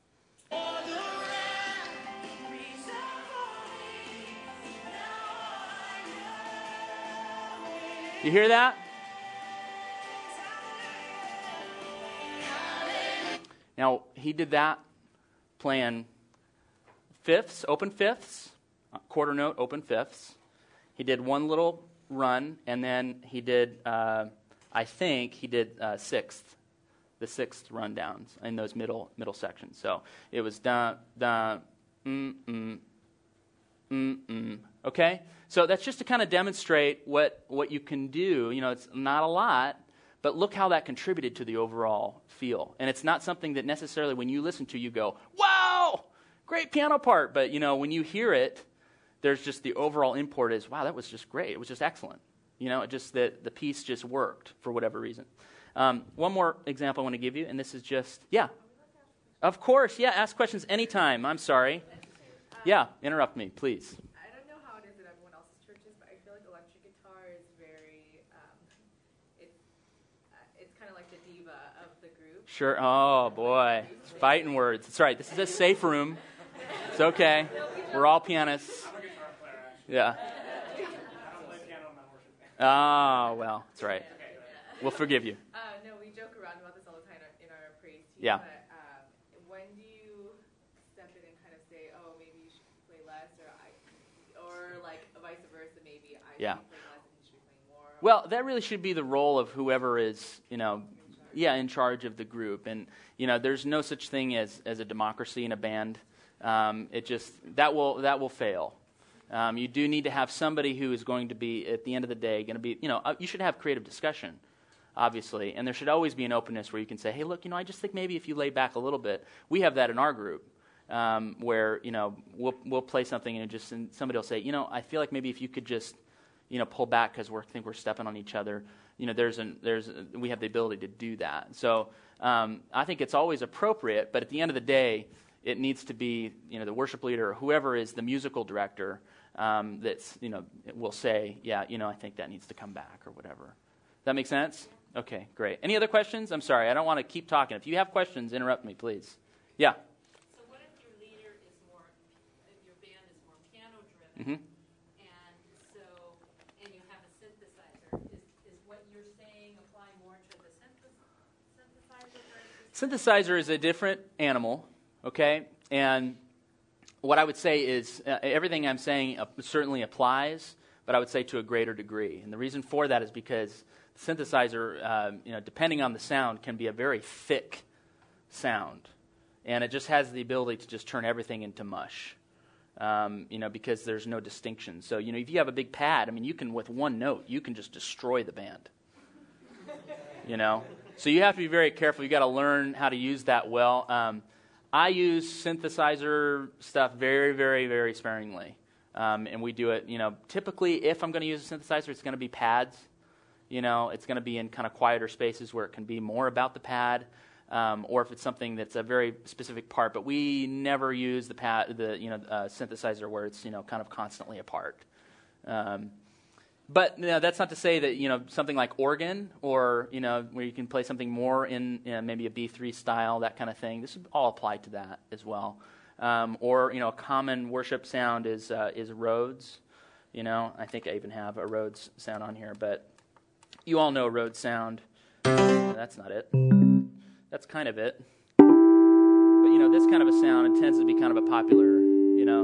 You hear that? Now, he did that playing fifths, open fifths, quarter note, open fifths. He did one little run, and then he did, uh, I think, he did uh, sixth, the sixth rundowns in those middle middle sections. So it was da, da, mm, mm, mm, mm. Okay? So that's just to kind of demonstrate what, what you can do. You know, it's not a lot, but look how that contributed to the overall feel. And it's not something that necessarily when you listen to, you go, wow, great piano part. But, you know, when you hear it, there's just the overall import is, wow, that was just great. It was just excellent. You know, it just that the piece just worked for whatever reason. Um, one more example I want to give you, and this is just, yeah. Of course, yeah, ask questions anytime. I'm sorry. Yeah, interrupt me, please. Sure. Oh, boy. It's fighting words. That's right. This is a safe room. It's okay. We're all pianists. I'm a guitar player, actually. Yeah. I don't play piano in my worship band. Oh, well, that's right. We'll forgive you. Uh, no, we joke around about this all the time in our praise team. Yeah. But um, when do you step in and kind of say, oh, maybe you should play less, or I, or like vice versa, maybe I Yeah. should be playing less and you should be playing more? Well, that really should be the role of whoever is, you know, yeah, in charge of the group. And, you know, there's no such thing as, as a democracy in a band. Um, it just, that will that will fail. Um, you do need to have somebody who is going to be, at the end of the day, going to be, you know, uh, you should have creative discussion, obviously. And there should always be an openness where you can say, hey, look, you know, I just think maybe if you lay back a little bit. We have that in our group. um, where, you know, we'll we'll play something and just and somebody will say, you know, I feel like maybe if you could just, you know, pull back because we think we're stepping on each other. You know, there's an there's a, we have the ability to do that. So um, I think it's always appropriate, but at the end of the day, it needs to be, you know, the worship leader or whoever is the musical director um, that's, you know, will say, yeah, you know, I think that needs to come back or whatever. Does that make sense? Okay, great. Any other questions? I'm sorry, I don't want to keep talking. If you have questions, interrupt me, please. Yeah. So what if your leader is more, if your band is more piano-driven, Mm-hmm. and so, and you have a synthesizer, is, is what you're saying apply more to the synth- synthesizer? Synthesizer is a different animal, okay? And what I would say is uh, everything I'm saying uh, certainly applies, but I would say to a greater degree. And the reason for that is because synthesizer, uh, you know, depending on the sound, can be a very thick sound. And it just has the ability to just turn everything into mush, um, you know, because there's no distinction. So, you know, if you have a big pad, I mean, you can, with one note, you can just destroy the band, you know. So you have to be very careful. You've got to learn how to use that well. Um, I use synthesizer stuff very, very, very sparingly. Um, and we do it, you know, typically if I'm going to use a synthesizer, it's going to be pads. You know, it's going to be in kind of quieter spaces where it can be more about the pad, um, or if it's something that's a very specific part. But we never use the pad, the you know uh, synthesizer where it's you know kind of constantly apart. Um, but you know, that's not to say that you know something like organ or you know where you can play something more in you know, maybe a B three style, that kind of thing. This would all apply to that as well. Um, or you know, a common worship sound is uh, is Rhodes. You know, I think I even have a Rhodes sound on here, but you all know Rhodes sound. No, that's not it. That's kind of it. But you know, this kind of a sound it tends to be kind of a popular, you know.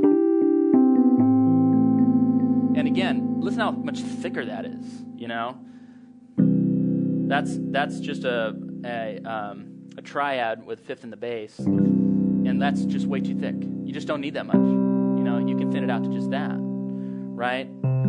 And again, listen how much thicker that is. You know, that's that's just a a, um, a triad with fifth in the bass, and that's just way too thick. You just don't need that much. You know, you can thin it out to just that, right?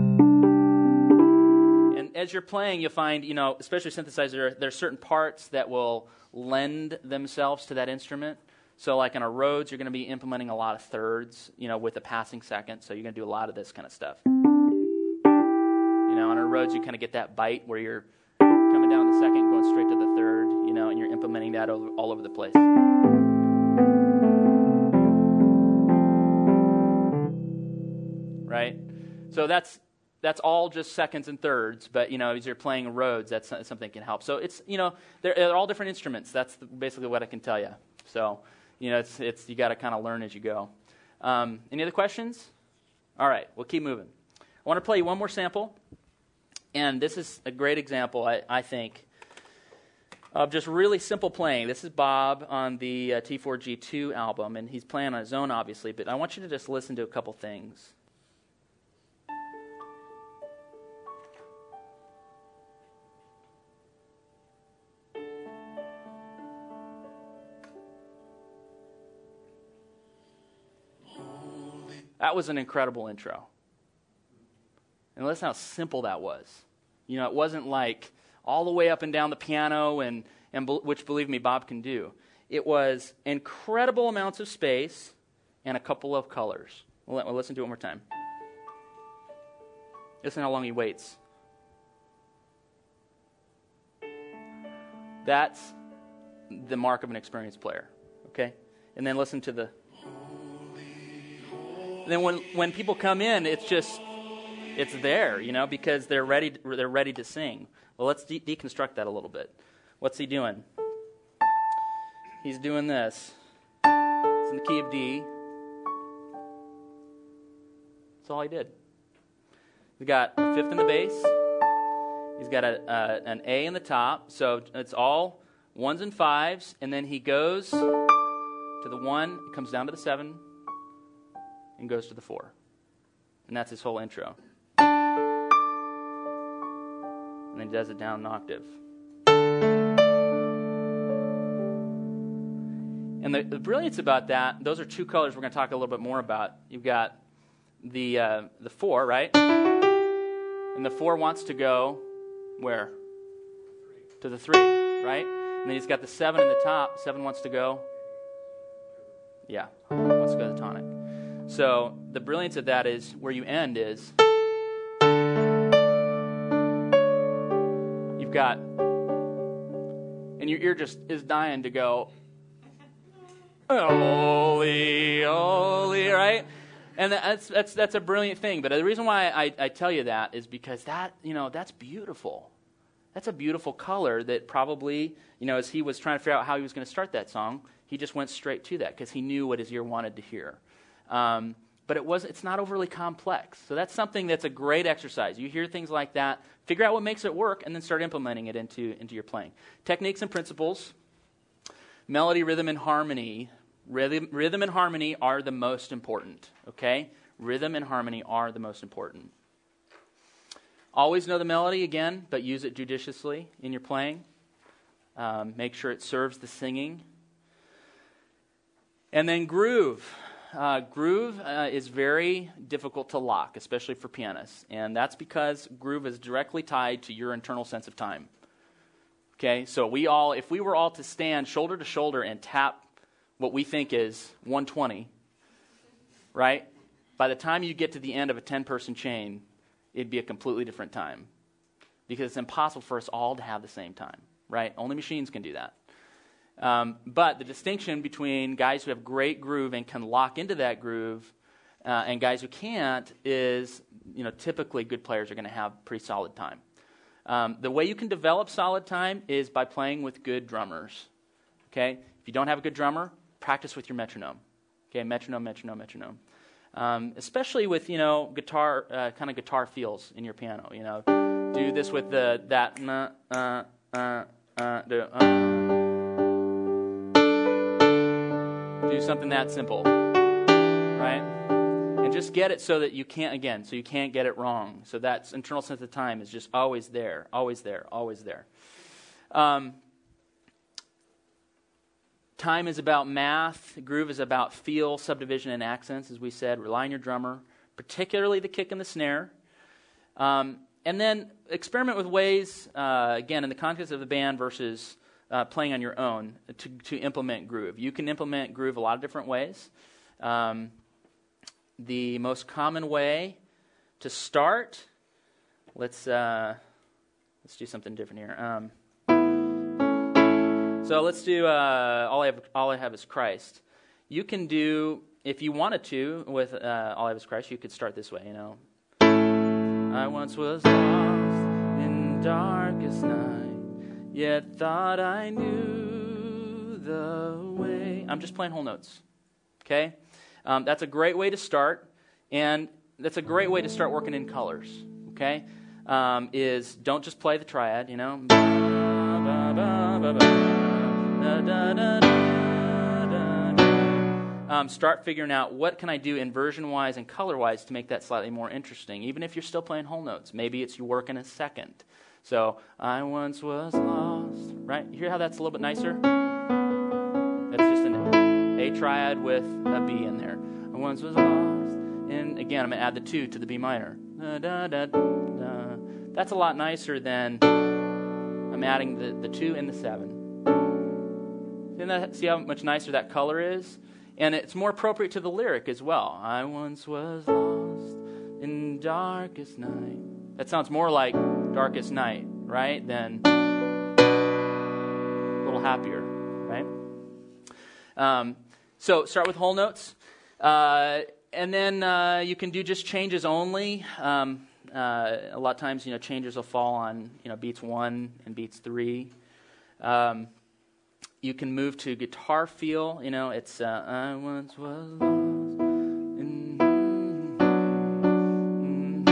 As you're playing, you'll find, you know, especially synthesizer, there are certain parts that will lend themselves to that instrument. So like in a Rhodes, you're going to be implementing a lot of thirds, you know, with a passing second. So you're going to do a lot of this kind of stuff. You know, on a Rhodes, you kind of get that bite where you're coming down the second, going straight to the third, you know, and you're implementing that all, all over the place. Right? So that's... That's all just seconds and thirds, but you know, as you're playing Rhodes, that's something that can help. So it's you know, they're, they're all different instruments. That's the, basically what I can tell you. So you know, it's it's you got to kind of learn as you go. Um, any other questions? All right, we'll keep moving. I want to play you one more sample, and this is a great example, I, I think, of just really simple playing. This is Bob on the uh, T four G two album, and he's playing on his own, obviously. But I want you to just listen to a couple things. That was an incredible intro. And listen how simple that was. You know, it wasn't like all the way up and down the piano, and, and which, believe me, Bob can do. It was incredible amounts of space and a couple of colors. We'll, we'll listen to it one more time. Listen how long he waits. That's the mark of an experienced player, okay? And then listen to the... Then when, when people come in, it's just, it's there, you know, because they're ready, they're ready to sing. Well, let's de- deconstruct that a little bit. What's he doing? He's doing this. It's in the key of D. That's all he did. He's got a fifth in the bass. He's got a, uh, an A in the top. So it's all ones and fives. And then he goes to the one, comes down to the seven, and goes to the four. And that's his whole intro. And then he does it down an octave. And the, the brilliance about that, those are two colors we're going to talk a little bit more about. You've got the uh, the four, right? And the four wants to go where? To the three, right? And then he's got the seven in the top. Seven wants to go? Yeah. wants to go to the tonic. So the brilliance of that is where you end is you've got, and your ear just is dying to go, holy, holy, right? And that's that's that's a brilliant thing. But the reason why I, I tell you that is because that, you know, that's beautiful. That's a beautiful color that probably, you know, as he was trying to figure out how he was going to start that song, he just went straight to that because he knew what his ear wanted to hear. Um, but it was it's not overly complex. So that's something that's a great exercise. You hear things like that, figure out what makes it work, and then start implementing it into, into your playing. Techniques and principles, melody, rhythm, and harmony. Rhythm, rhythm and harmony are the most important, okay? Rhythm and harmony are the most important. Always know the melody, again, but use it judiciously in your playing. Um, make sure it serves the singing. And then groove. Uh, groove uh, is very difficult to lock, especially for pianists. And that's because groove is directly tied to your internal sense of time. Okay, so we all, if we were all to stand shoulder to shoulder and tap what we think is one twenty, right? By the time you get to the end of a ten-person chain, it'd be a completely different time. Because it's impossible for us all to have the same time, right? Only machines can do that. Um, but the distinction between guys who have great groove and can lock into that groove uh, and guys who can't is, you know, typically good players are going to have pretty solid time. Um, the way you can develop solid time is by playing with good drummers. Okay? If you don't have a good drummer, practice with your metronome. Okay, metronome, metronome, metronome. Um, especially with, you know, guitar, uh, kind of guitar feels in your piano. You know, do this with the that uh, uh, uh, uh, do, uh. do something that simple, right? And just get it so that you can't again, so you can't get it wrong. So that internal sense of time is just always there, always there, always there. Um, Time is about math. Groove is about feel, subdivision, and accents, as we said. Rely on your drummer, particularly the kick and the snare. Um, and then experiment with ways, uh, again, in the context of the band versus uh, playing on your own, to, to implement groove. You can implement groove a lot of different ways. Um, the most common way to start, let's uh, let's do something different here. Um, So let's do uh, all I have. All I have is Christ. You can do, if you wanted to, with uh, All I Have Is Christ. You could start this way. You know, I once was lost in darkest night, yet thought I knew the way. I'm just playing whole notes. Okay, um, that's a great way to start, and that's a great way to start working in colors. Okay, um, is don't just play the triad. You know. Ba, ba, ba, ba, ba. Da, da, da, da, da, da. Um, start figuring out what can I do inversion-wise and color-wise to make that slightly more interesting, even if you're still playing whole notes. Maybe it's you work in a second. So, I once was lost, right? You hear how that's a little bit nicer? That's just an A triad with a B in there. I once was lost. And again, I'm going to add the two to the B minor. Da, da, da, da. That's a lot nicer than I'm adding the, the two and the seven. See how much nicer that color is? And it's more appropriate to the lyric as well. I once was lost in darkest night. That sounds more like darkest night, right? Than a little happier, right? Um, so start with whole notes. Uh, and then uh, you can do just changes only. Um, uh, a lot of times, you know, changes will fall on, you know, beats one and beats three. Um, You can move to guitar feel. You know, it's uh, I once was lost. In, mm, mm,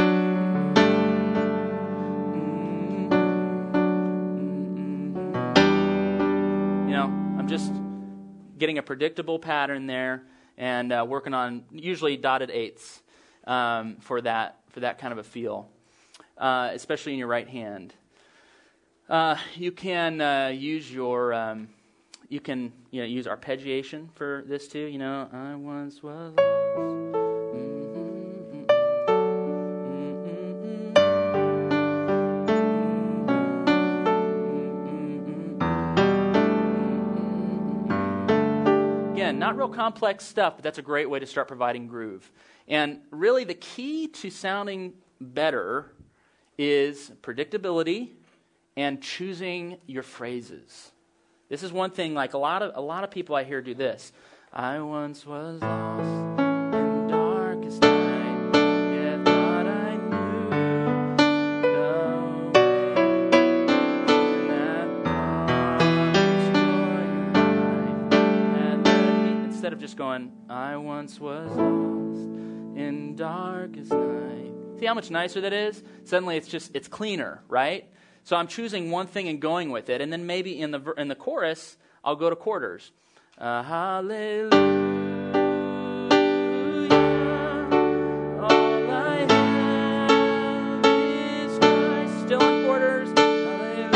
mm, you know, I'm just getting a predictable pattern there and uh, working on usually dotted eighths um, for that for that kind of a feel, uh, especially in your right hand. Uh, you can uh, use your um, You can, you know, use arpeggiation for this too. You know, I once was lost. Mm-hmm, mm-hmm, mm-hmm, mm-hmm. Again, not not real complex stuff, but that's a great way to start providing groove. And really the key to sounding better is predictability and choosing your phrases. This is one thing, like a lot of a lot of people I hear do this. I once was lost in darkest night, yet thought I knew the way that promised joy and life had led me. Instead of just going, I once was lost in darkest night. See how much nicer that is? Suddenly it's just, it's cleaner, right? So I'm choosing one thing and going with it, and then maybe in the in the chorus, I'll go to quarters. Uh, hallelujah, all I have is Christ. Still in quarters. Hallelujah,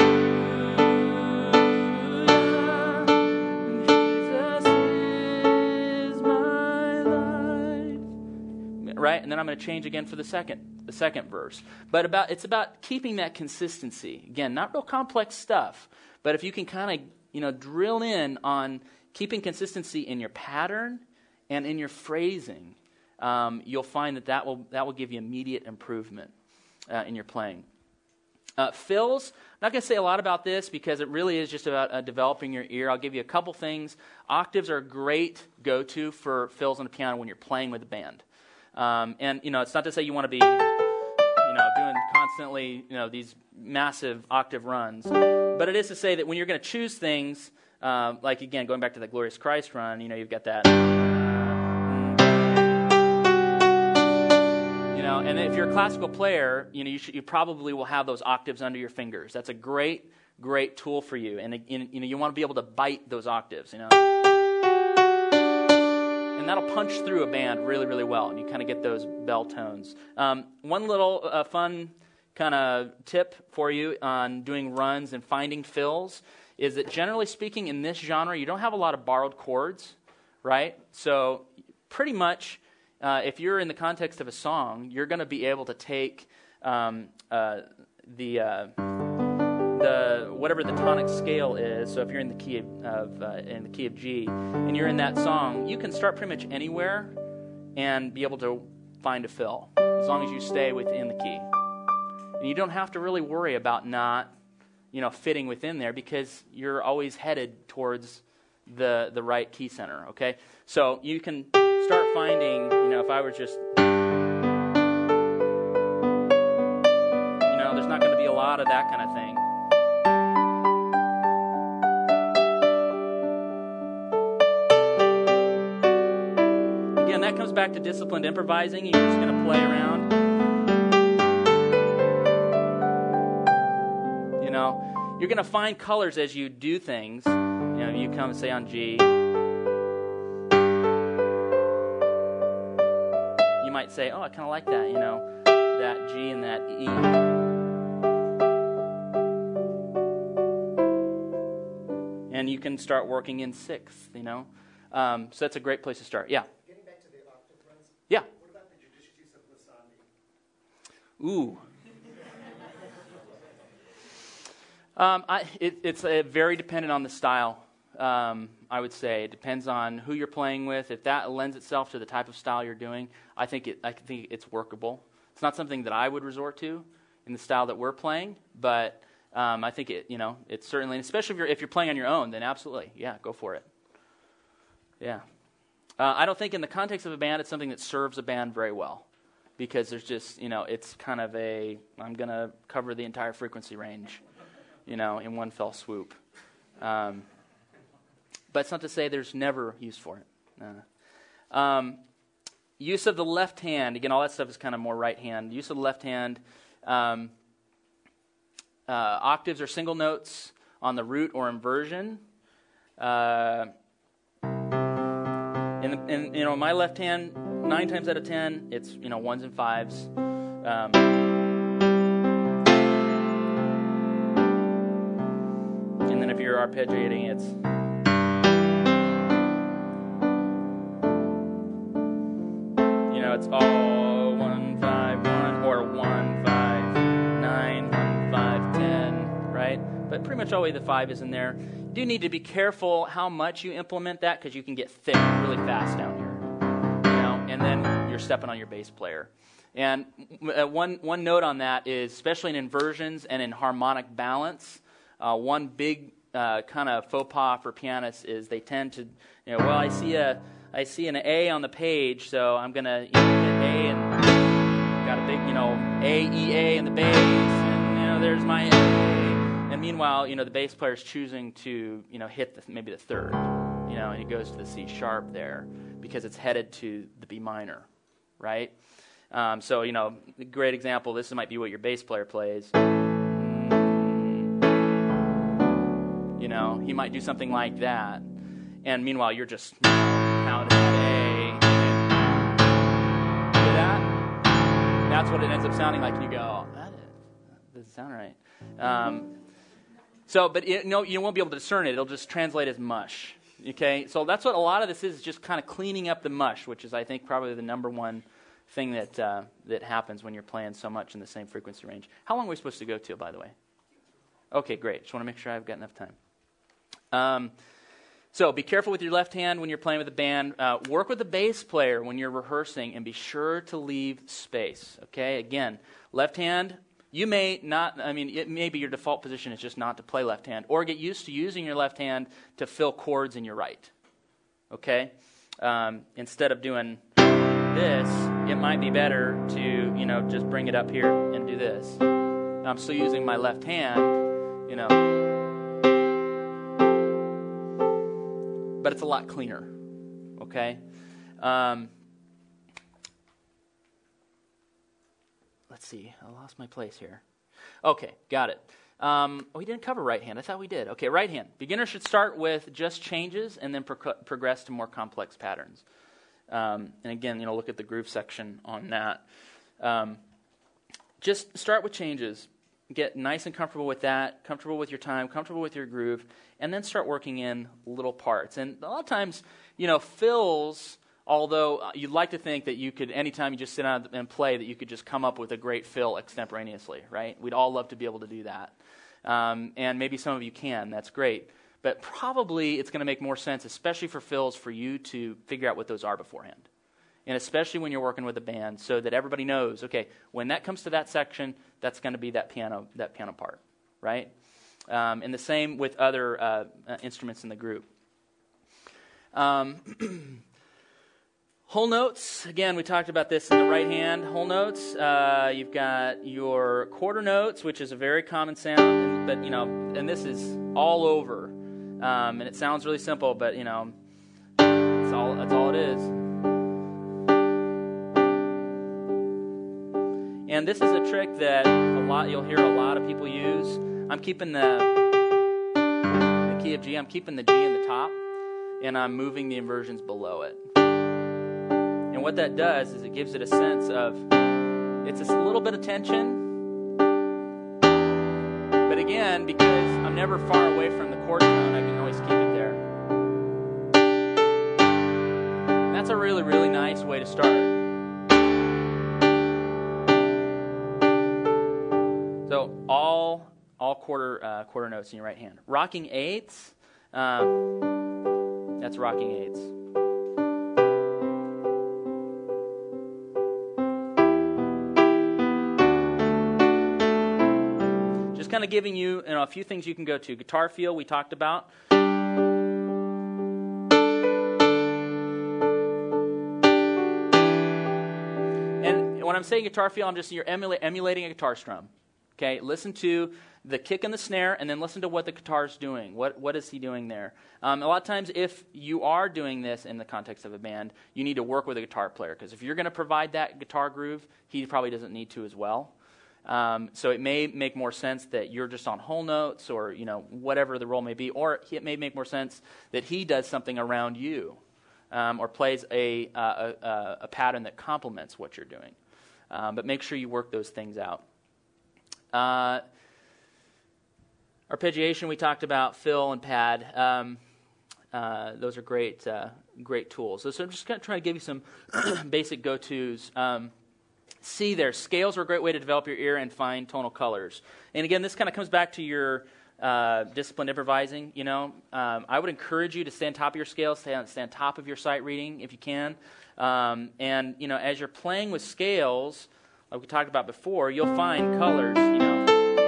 Jesus is my life. Right, and then I'm going to change again for the second. The second verse. But about it's about keeping that consistency. Again, not real complex stuff, but if you can kind of, you know, drill in on keeping consistency in your pattern and in your phrasing, um, you'll find that that will, that will give you immediate improvement uh, in your playing. Uh, fills, I'm not going to say a lot about this because it really is just about uh, developing your ear. I'll give you a couple things. Octaves are a great go-to for fills on the piano when you're playing with a band. Um, and, you know, it's not to say you want to be, you know, doing constantly, you know, these massive octave runs. But it is to say that when you're going to choose things, um, like, again, going back to the Glorious Christ run, you know, you've got that. You know, and if you're a classical player, you know, you, should, you probably will have those octaves under your fingers. That's a great, great tool for you. And, and you know, you want to be able to bite those octaves, you know. And that'll punch through a band really, really well, and you kind of get those bell tones. Um, one little uh, fun kind of tip for you on doing runs and finding fills is that generally speaking in this genre, you don't have a lot of borrowed chords, right? So pretty much uh, if you're in the context of a song, you're going to be able to take um, uh, the... Uh, the whatever the tonic scale is. So if you're in the key of, of uh, in the key of G and you're in that song, you can start pretty much anywhere and be able to find a fill as long as you stay within the key. And you don't have to really worry about not, you know, fitting within there because you're always headed towards the the right key center. Okay, so you can start finding. You know, if I was just, you know, there's not going to be a lot of that kind of thing. That comes back to disciplined improvising. You're just going to play around. You know, you're going to find colors as you do things. You know, you come, say, on G. You might say, oh, I kind of like that, you know, that G and that E. And you can start working in sixth, you know. Um, so that's a great place to start. Yeah. Yeah. What about the judicious use of glissandi? Ooh. um, I, it, it's uh, very dependent on the style, um, I would say. It depends on who you're playing with. If that lends itself to the type of style you're doing, I think it, I think it's workable. It's not something that I would resort to in the style that we're playing, but um, I think it, you know, it's certainly, especially if you're, if you're playing on your own, then absolutely, yeah, go for it. Yeah. Uh, I don't think in the context of a band it's something that serves a band very well because there's just, you know, it's kind of a, I'm going to cover the entire frequency range, you know, in one fell swoop. Um, but it's not to say there's never use for it. Uh, um, use of the left hand, again, all that stuff is kind of more right hand. Use of the left hand, um, uh, octaves are single notes on the root or inversion. Uh In, the, in you know my left hand, nine times out of ten, it's you know ones and fives. Um, and then if you're arpeggiating, it's you know it's all one five one or one five nine one five ten, right? But pretty much always the five is in there. do need to be careful how much you implement that, because you can get thick really fast down here, you know, and then you're stepping on your bass player. And uh, one one note on that is, especially in inversions and in harmonic balance, uh, one big uh, kind of faux pas for pianists is they tend to, you know, well, I see a I see an A on the page, so I'm gonna you know, hit A and got a big, you know, A E A in the bass, and you know, there's my A. And meanwhile, you know, the bass player is choosing to, you know, hit the, maybe the third, you know, and he goes to the C sharp there because it's headed to the B minor, right? Um, so, you know, a great example, this might be what your bass player plays. You know, he might do something like that. And meanwhile, you're just you know, pounding that A. Hear that? That's what it ends up sounding like. And you go, oh, that, is, that doesn't sound right. Um, so, but it, no, you won't be able to discern it. It'll just translate as mush. Okay? So that's what a lot of this is, is just kind of cleaning up the mush, which is, I think, probably the number one thing that uh, that happens when you're playing so much in the same frequency range. How long are we supposed to go to, by the way? Okay, great. Just want to make sure I've got enough time. Um, so be careful with your left hand when you're playing with a band. Uh, work with the bass player when you're rehearsing, and be sure to leave space. Okay? Again, left hand, you may not, I mean, it may be your default position is just not to play left hand, or get used to using your left hand to fill chords in your right. Okay? Um, instead of doing this, it might be better to, you know, just bring it up here and do this. Now, I'm still using my left hand, you know, but it's a lot cleaner, okay? Um, let's see, I lost my place here. Okay, got it. Um, we didn't cover right hand. I thought we did. Okay, right hand. Beginner should start with just changes and then pro- progress to more complex patterns. Um, and again, you know, look at the groove section on that. Um, just start with changes. Get nice and comfortable with that, comfortable with your time, comfortable with your groove, and then start working in little parts. And a lot of times, you know, fills, although you'd like to think that you could, anytime you just sit down and play, that you could just come up with a great fill extemporaneously, right? We'd all love to be able to do that. Um, and maybe some of you can. That's great. But probably it's going to make more sense, especially for fills, for you to figure out what those are beforehand. And especially when you're working with a band, so that everybody knows, okay, when that comes to that section, that's going to be that piano that piano part, right? Um, and the same with other uh, uh, instruments in the group. Um, whole notes, again, we talked about this in the right hand. Whole notes, uh, you've got your quarter notes, which is a very common sound, and, but, you know, and this is all over. Um, and it sounds really simple, but, you know, that's all, that's all it is. And this is a trick that a lot you'll hear a lot of people use. I'm keeping the, the key of G, I'm keeping the G in the top, and I'm moving the inversions below it. And what that does is it gives it a sense of, it's a little bit of tension, but again, because I'm never far away from the chord tone, I can always keep it there. And that's a really, really nice way to start. So all all quarter uh, quarter notes in your right hand. Rocking eighths, um, that's rocking eighths. Just kind of giving you, you know, a few things you can go to. Guitar feel we talked about. And when I'm saying guitar feel, I'm just you're emula- emulating a guitar strum. Okay, listen to the kick and the snare, and then listen to what the guitar's doing. What what is he doing there? Um, a lot of times, if you are doing this in the context of a band, you need to work with a guitar player, because if you're going to provide that guitar groove, he probably doesn't need to as well. Um, so it may make more sense that you're just on whole notes, or you know whatever the role may be, or it may make more sense that he does something around you, um, or plays a, uh, a a pattern that complements what you're doing. Um, but make sure you work those things out. Uh, arpeggiation, we talked about fill and pad. Um, uh, those are great, uh, great tools. So, so I'm just going to try to give you some basic go-tos. Um, see there, scales are a great way to develop your ear and find tonal colors. And again, this kind of comes back to your uh, disciplined improvising, you know, um, I would encourage you to stay on top of your scales, stay on, stay on top of your sight reading if you can. Um, and, you know, as you're playing with scales, like we talked about before, you'll find colors, you know.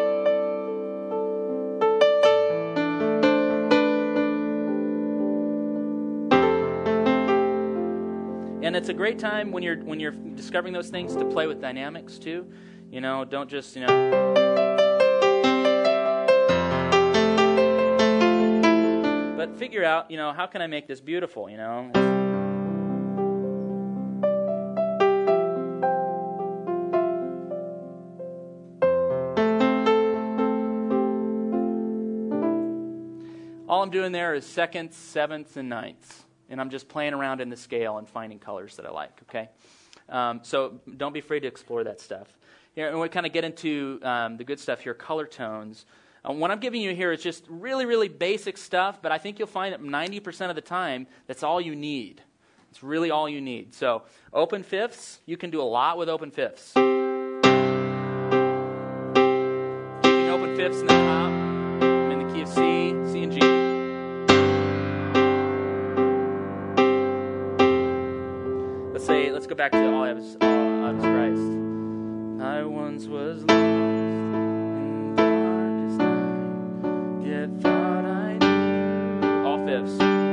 And it's a great time when you're when you're discovering those things to play with dynamics too. You know, don't just, you know. But figure out, you know, how can I make this beautiful, you know? All I'm doing there is seconds, sevenths, and ninths. And I'm just playing around in the scale and finding colors that I like, okay? Um, so don't be afraid to explore that stuff. Here, and we kind of get into um, the good stuff here, color tones. Um, what I'm giving you here is just really, really basic stuff, but I think you'll find that ninety percent of the time, that's all you need. It's really all you need. So open fifths, you can do a lot with open fifths. Keeping open fifths in the top, I'm in the key of C, C and G. Let's say, let's go back to all I was, all I was Christ. I once was lost in darkest night, yet thought I knew. All fifths.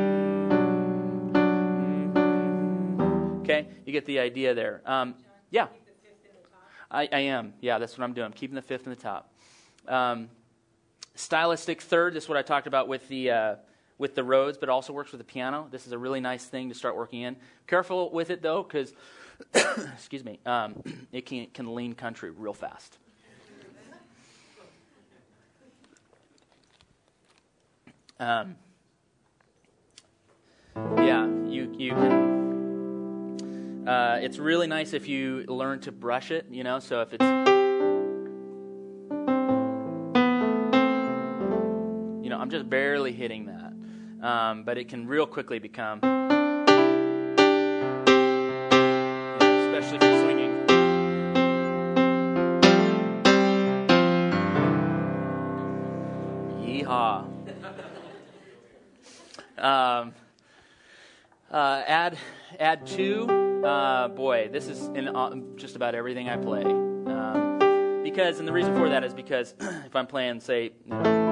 Mm-hmm. Okay, you get the idea there. Um, yeah. I, I am. Yeah, that's what I'm doing. I'm keeping the fifth in the top. Um, stylistic third, this is what I talked about with the... Uh, with the Rhodes, but it also works with the piano. This is a really nice thing to start working in. Careful with it, though, because, excuse me, um, it can, can lean country real fast. Um, yeah, you you can. Uh, it's really nice if you learn to brush it, you know, so if it's... You know, I'm just barely hitting that. Um, but it can real quickly become, you know, especially if you're swinging. Yeehaw. um, uh, add, add two. Uh, boy, this is in uh, just about everything I play. Um, because, and the reason for that is because if I'm playing, say, you know,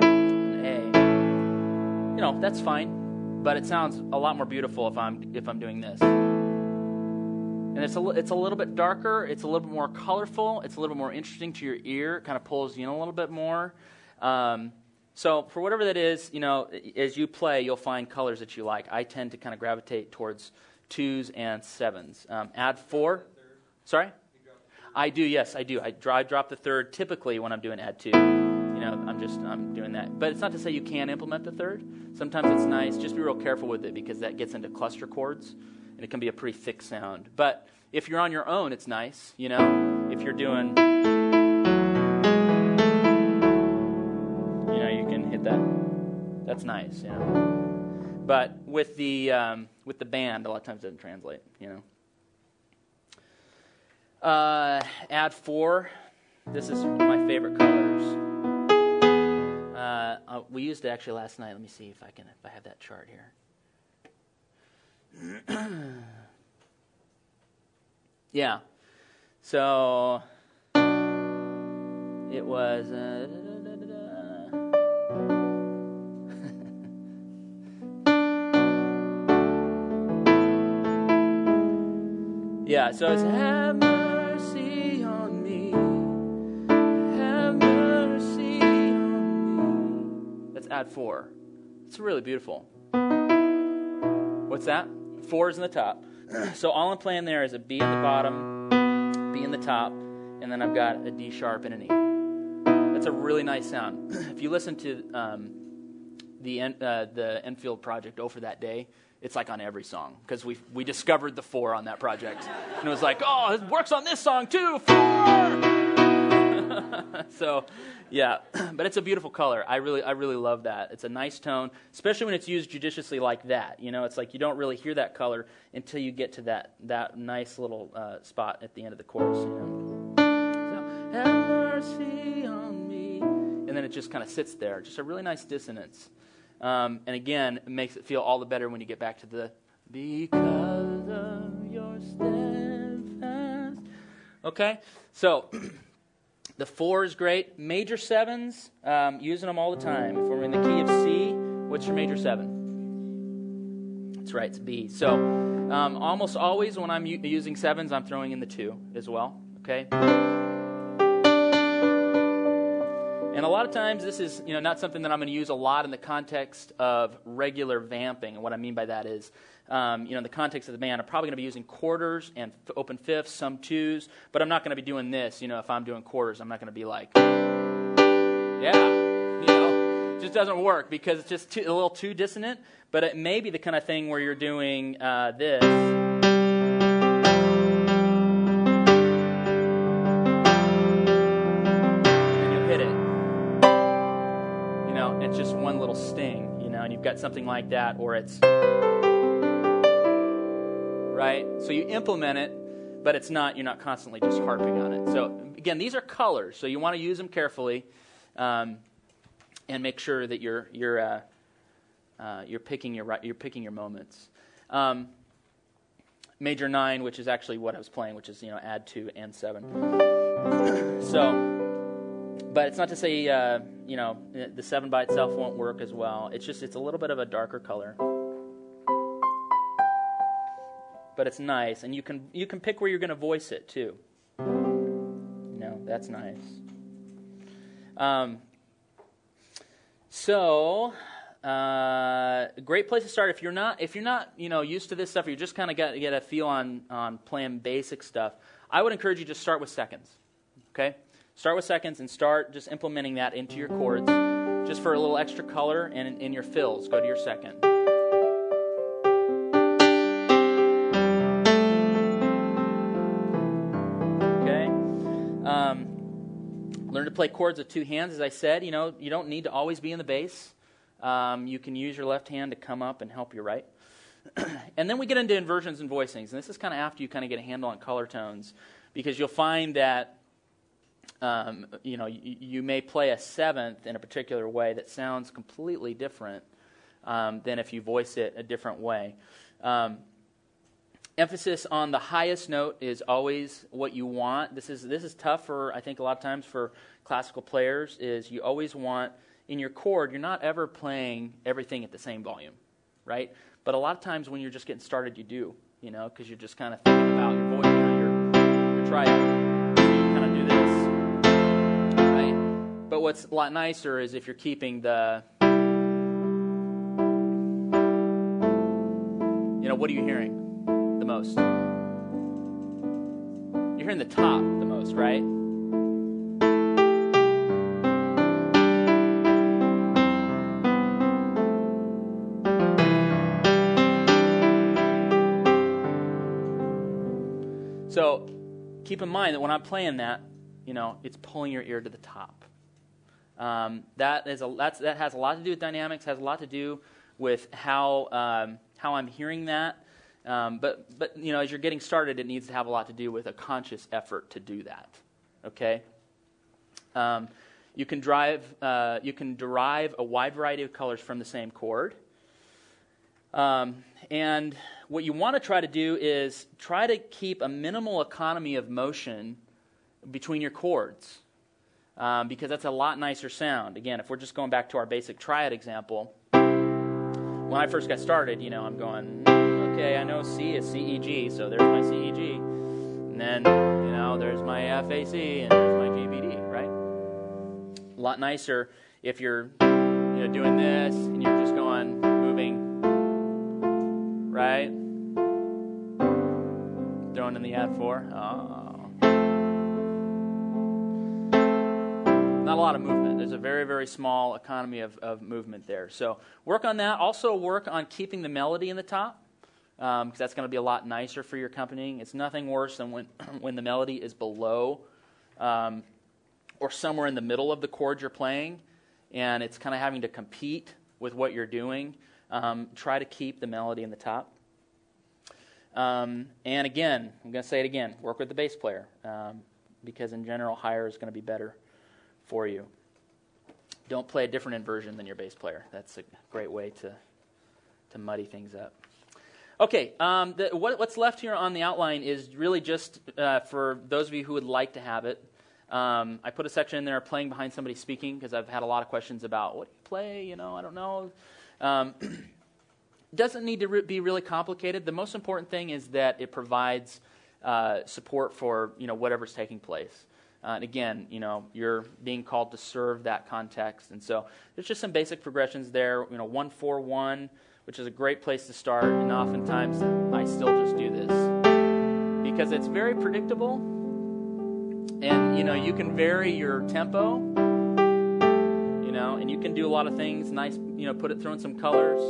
You know, that's fine, but it sounds a lot more beautiful if I'm if I'm doing this. And it's a it's a little bit darker, it's a little bit more colorful, it's a little bit more interesting to your ear. It kind of pulls you in a little bit more. Um, so for whatever that is, you know, as you play, you'll find colors that you like. I tend to kind of gravitate towards twos and sevens. Um, add four. Sorry, I do. Yes, I do. I drop, I drop the third typically when I'm doing add two. You know, I'm just I'm doing that. But it's not to say you can't implement the third. Sometimes it's nice. Just be real careful with it because that gets into cluster chords, and it can be a pretty thick sound. But if you're on your own, it's nice. You know, if you're doing, you know, you can hit that. That's nice. You know. But with the um, with the band, a lot of times it doesn't translate. You know. Uh, add four. This is my favorite colors. Uh, uh, we used it actually last night. Let me see if I can, if I have that chart here. Yeah. So it was. Uh, da, da, da, da. Yeah. So it's have mercy on me. Have mercy. That's add four. It's really beautiful. What's that? Four is in the top. So all I'm playing there is a B in the bottom, B in the top, and then I've got a D sharp and an E. That's a really nice sound. If you listen to um, the uh, the Enfield project, Oh for That Day, it's like on every song because we we discovered the four on that project, and it was like, oh, it works on this song too. Four. So, yeah, but it's a beautiful color. I really, I really love that. It's a nice tone, especially when it's used judiciously like that. You know, it's like you don't really hear that color until you get to that that nice little uh, spot at the end of the chorus. You know, so have mercy on me. and then it just kind of sits there. Just a really nice dissonance. Um, and again, it makes it feel all the better when you get back to the because of your steadfast. Okay, so the four is great. Major sevens, um, using them all the time. If we're in the key of C, what's your major seven? That's right, it's B. So um, almost always when I'm u- using sevens, I'm throwing in the two as well. Okay. And a lot of times this is, you know, not something that I'm going to use a lot in the context of regular vamping. And what I mean by that is, um, you know, in the context of the band, I'm probably going to be using quarters and f- open fifths, some twos, but I'm not going to be doing this. You know, if I'm doing quarters, I'm not going to be like, yeah, you know, it just doesn't work because it's just too, a little too dissonant. But it may be the kind of thing where you're doing uh, this. It's just one little sting, you know, and you've got something like that, or it's, right? So you implement it, but it's not, you're not constantly just harping on it. So again, these are colors, so you want to use them carefully, um, and make sure that you're you're uh, uh, you're picking your you're picking your moments. Um, major nine, which is actually what I was playing, which is, you know, add two and seven. So. But it's not to say, uh, you know, the seven by itself won't work as well. It's just, it's a little bit of a darker color. But it's nice. And you can you can pick where you're going to voice it, too. You know, that's nice. Um, so, uh, a great place to start. If you're not, if you're not, you know, used to this stuff, or you just kind of got to get a feel on, on playing basic stuff, I would encourage you to start with seconds. Okay? Start with seconds and start just implementing that into your chords. Just for a little extra color and in, in your fills, go to your second. Okay? Um, learn to play chords with two hands. As I said, you know, you don't need to always be in the bass. Um, you can use your left hand to come up and help your right. And then we get into inversions and voicings. And this is kind of after you kind of get a handle on color tones. Because you'll find that Um, you know, you, you may play a seventh in a particular way that sounds completely different um, than if you voice it a different way. Um, emphasis on the highest note is always what you want. This is this is tough for, I think, a lot of times for classical players, is you always want, in your chord, you're not ever playing everything at the same volume, right? But a lot of times when you're just getting started, you do, you know, because you're just kind of thinking about your voice, you know, your, your triad. So you kind of do this. But what's a lot nicer is if you're keeping the, you know, what are you hearing the most? You're hearing the top the most, right? So keep in mind that when I'm playing that, you know, it's pulling your ear to the top. Um, that is a that's, that has a lot to do with dynamics. Has a lot to do with how um, how I'm hearing that. Um, but but you know, as you're getting started, it needs to have a lot to do with a conscious effort to do that. Okay. Um, you can drive uh, you can derive a wide variety of colors from the same chord. Um, and what you want to try to do is try to keep a minimal economy of motion between your chords. Um, because that's a lot nicer sound. Again, if we're just going back to our basic triad example, when I first got started, you know, I'm going, okay, I know C is C E G, so there's my C E G. And then, you know, there's my F A C, and there's my G B D, right? A lot nicer if you're, you know, doing this, and you're just going, moving, right? Throwing in the add four. Oh. Not a lot of movement. There's a very, very small economy of, of movement there. So work on that. Also work on keeping the melody in the top, because um, that's going to be a lot nicer for your accompanying. It's nothing worse than when, when the melody is below um, or somewhere in the middle of the chord you're playing, and it's kind of having to compete with what you're doing. Um, try to keep the melody in the top. Um, and again, I'm going to say it again, work with the bass player, um, because in general, higher is going to be better for you. Don't play a different inversion than your bass player. That's a great way to to muddy things up. Okay, um, the, what, what's left here on the outline is really just uh, for those of you who would like to have it. Um, I put a section in there, playing behind somebody speaking, because I've had a lot of questions about, what do you play, you know, I don't know. Um, doesn't need to re- be really complicated. The most important thing is that it provides uh, support for, you know, whatever's taking place. Uh, and again, you know, you're being called to serve that context. And so there's just some basic progressions there, you know, one four one, which is a great place to start. And oftentimes I still just do this because it's very predictable. And, you know, you can vary your tempo, you know, and you can do a lot of things. Nice, you know, put it, throw in some colors.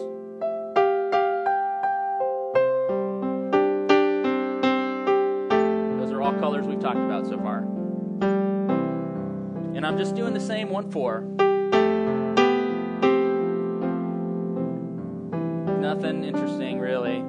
Those are all colors we've talked about so far. And I'm just doing the same one four. Nothing interesting, really.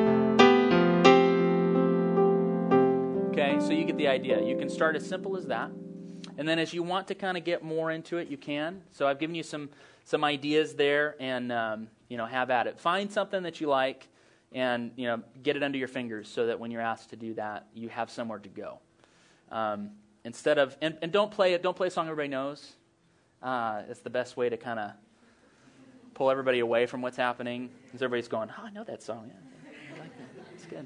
Okay, so you get the idea. You can start as simple as that. And then as you want to kind of get more into it, you can. So I've given you some some ideas there, and um, you know, have at it. Find something that you like, and you know, get it under your fingers so that when you're asked to do that, you have somewhere to go. Um, instead of and, and don't play it. Don't play a song everybody knows. Uh, it's the best way to kind of pull everybody away from what's happening, because everybody's going, "Oh, I know that song. Yeah, I like that. It's good."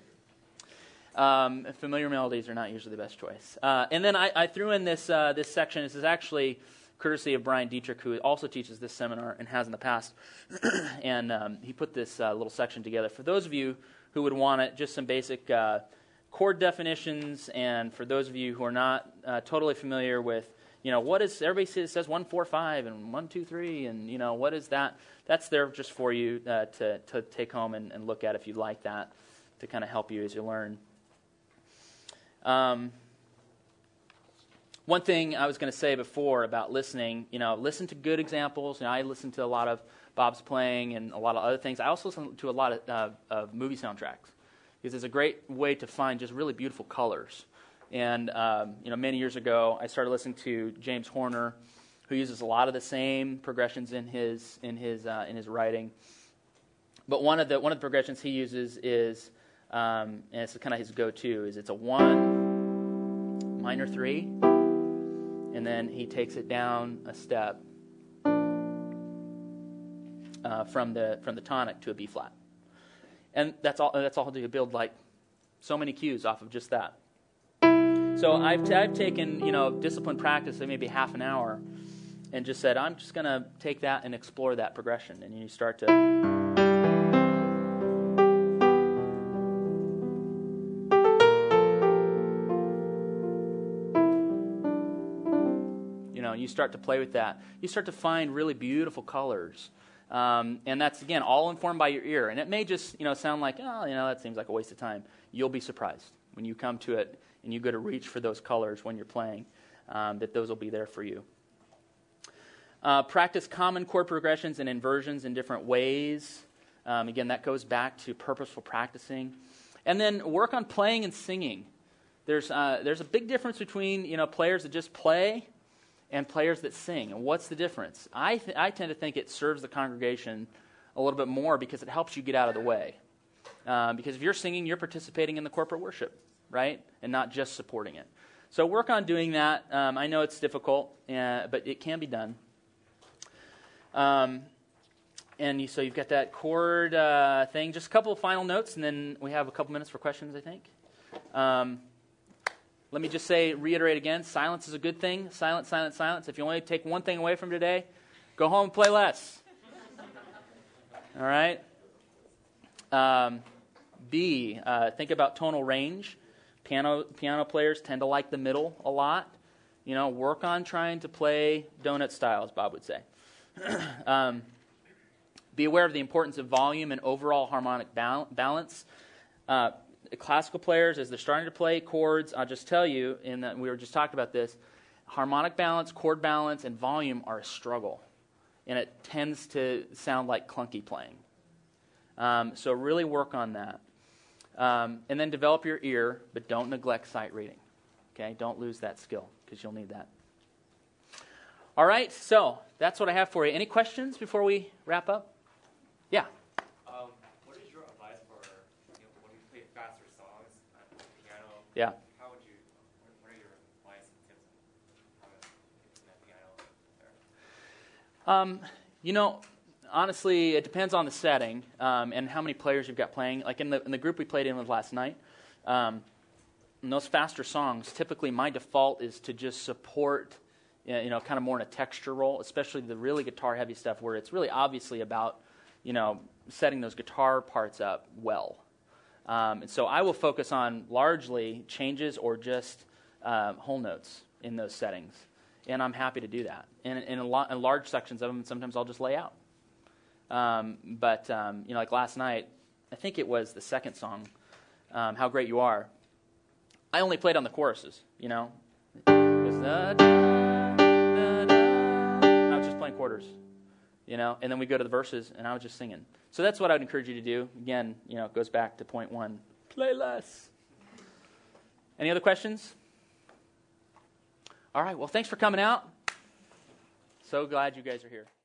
Um, familiar melodies are not usually the best choice. Uh, and then I, I threw in this uh, this section. This is actually courtesy of Brian Dietrich, who also teaches this seminar and has in the past. and um, he put this uh, little section together. For those of you who would want it, just some basic uh, chord definitions. And for those of you who are not uh, totally familiar with, you know, what is, everybody says, says one, four, five, and one, two, three, and, you know, what is that? That's there just for you uh, to, to take home and, and look at if you'd like that, to kind of help you as you learn. Um, one thing I was going to say before about listening, you know, listen to good examples. You know, I listen to a lot of Bob's playing and a lot of other things. I also listen to a lot of, uh, of movie soundtracks, because it's a great way to find just really beautiful colors. And, um, you know, many years ago, I started listening to James Horner, who uses a lot of the same progressions in his in his uh, in his writing. But one of the one of the progressions he uses is, um, and it's kind of his go-to, is it's a one, minor three, and then he takes it down a step uh, from the from the tonic to a B flat, and that's all. That's all he'll do. He'll build like so many cues off of just that. So I've t- I've taken, you know, disciplined practice, of maybe half an hour, and just said, I'm just going to take that and explore that progression. And you start to, you know, you start to play with that. You start to find really beautiful colors. Um, and that's, again, all informed by your ear. And it may just, you know, sound like, oh, you know, that seems like a waste of time. You'll be surprised when you come to it and you go to reach for those colors when you're playing, um, that those will be there for you. Uh, practice common chord progressions and inversions in different ways. Um, again, that goes back to purposeful practicing. And then work on playing and singing. There's uh, there's a big difference between, you know, players that just play and players that sing. And what's the difference? I th- I tend to think it serves the congregation a little bit more because it helps you get out of the way. Um, because if you're singing, you're participating in the corporate worship, right? And not just supporting it. So work on doing that. Um, I know it's difficult, uh, but it can be done. Um, and you, so you've got that chord uh, thing. Just a couple of final notes, and then we have a couple minutes for questions, I think. Um, let me just say, reiterate again, silence is a good thing. Silence, silence, silence. If you only take one thing away from today, go home and play less. All right? Um, B, uh, think about tonal range. Piano piano players tend to like the middle a lot. You know, work on trying to play donut style, as Bob would say. um, be aware of the importance of volume and overall harmonic bal- balance. Uh, classical players, as they're starting to play chords, I'll just tell you, and that we were just talking about this, harmonic balance, chord balance, and volume are a struggle. And it tends to sound like clunky playing. Um, so really work on that. Um, and then develop your ear, but don't neglect sight reading. Okay, don't lose that skill, because you'll need that. All right, so that's what I have for you. Any questions before we wrap up? Yeah. Um, what is your advice for, you know, when you play faster songs on the piano? Yeah. How would you? What are your advice and tips on how to get that piano there? Um, you know, honestly, it depends on the setting um, and how many players you've got playing. Like in the in the group we played in with last night, um, in those faster songs, typically my default is to just support, you know, kind of more in a texture role, especially the really guitar-heavy stuff where it's really obviously about, you know, setting those guitar parts up well. Um, and so I will focus on largely changes or just um, whole notes in those settings. And I'm happy to do that. And in, a lot, in large sections of them, sometimes I'll just lay out. Um, but, um, you know, like last night, I think it was the second song, um, How Great You Are. I only played on the choruses, you know. It was da, da, da, da. And I was just playing quarters, you know. And then we go to the verses, and I was just singing. So that's what I would encourage you to do. Again, you know, it goes back to point one. Play less. Any other questions? All right, well, thanks for coming out. So glad you guys are here.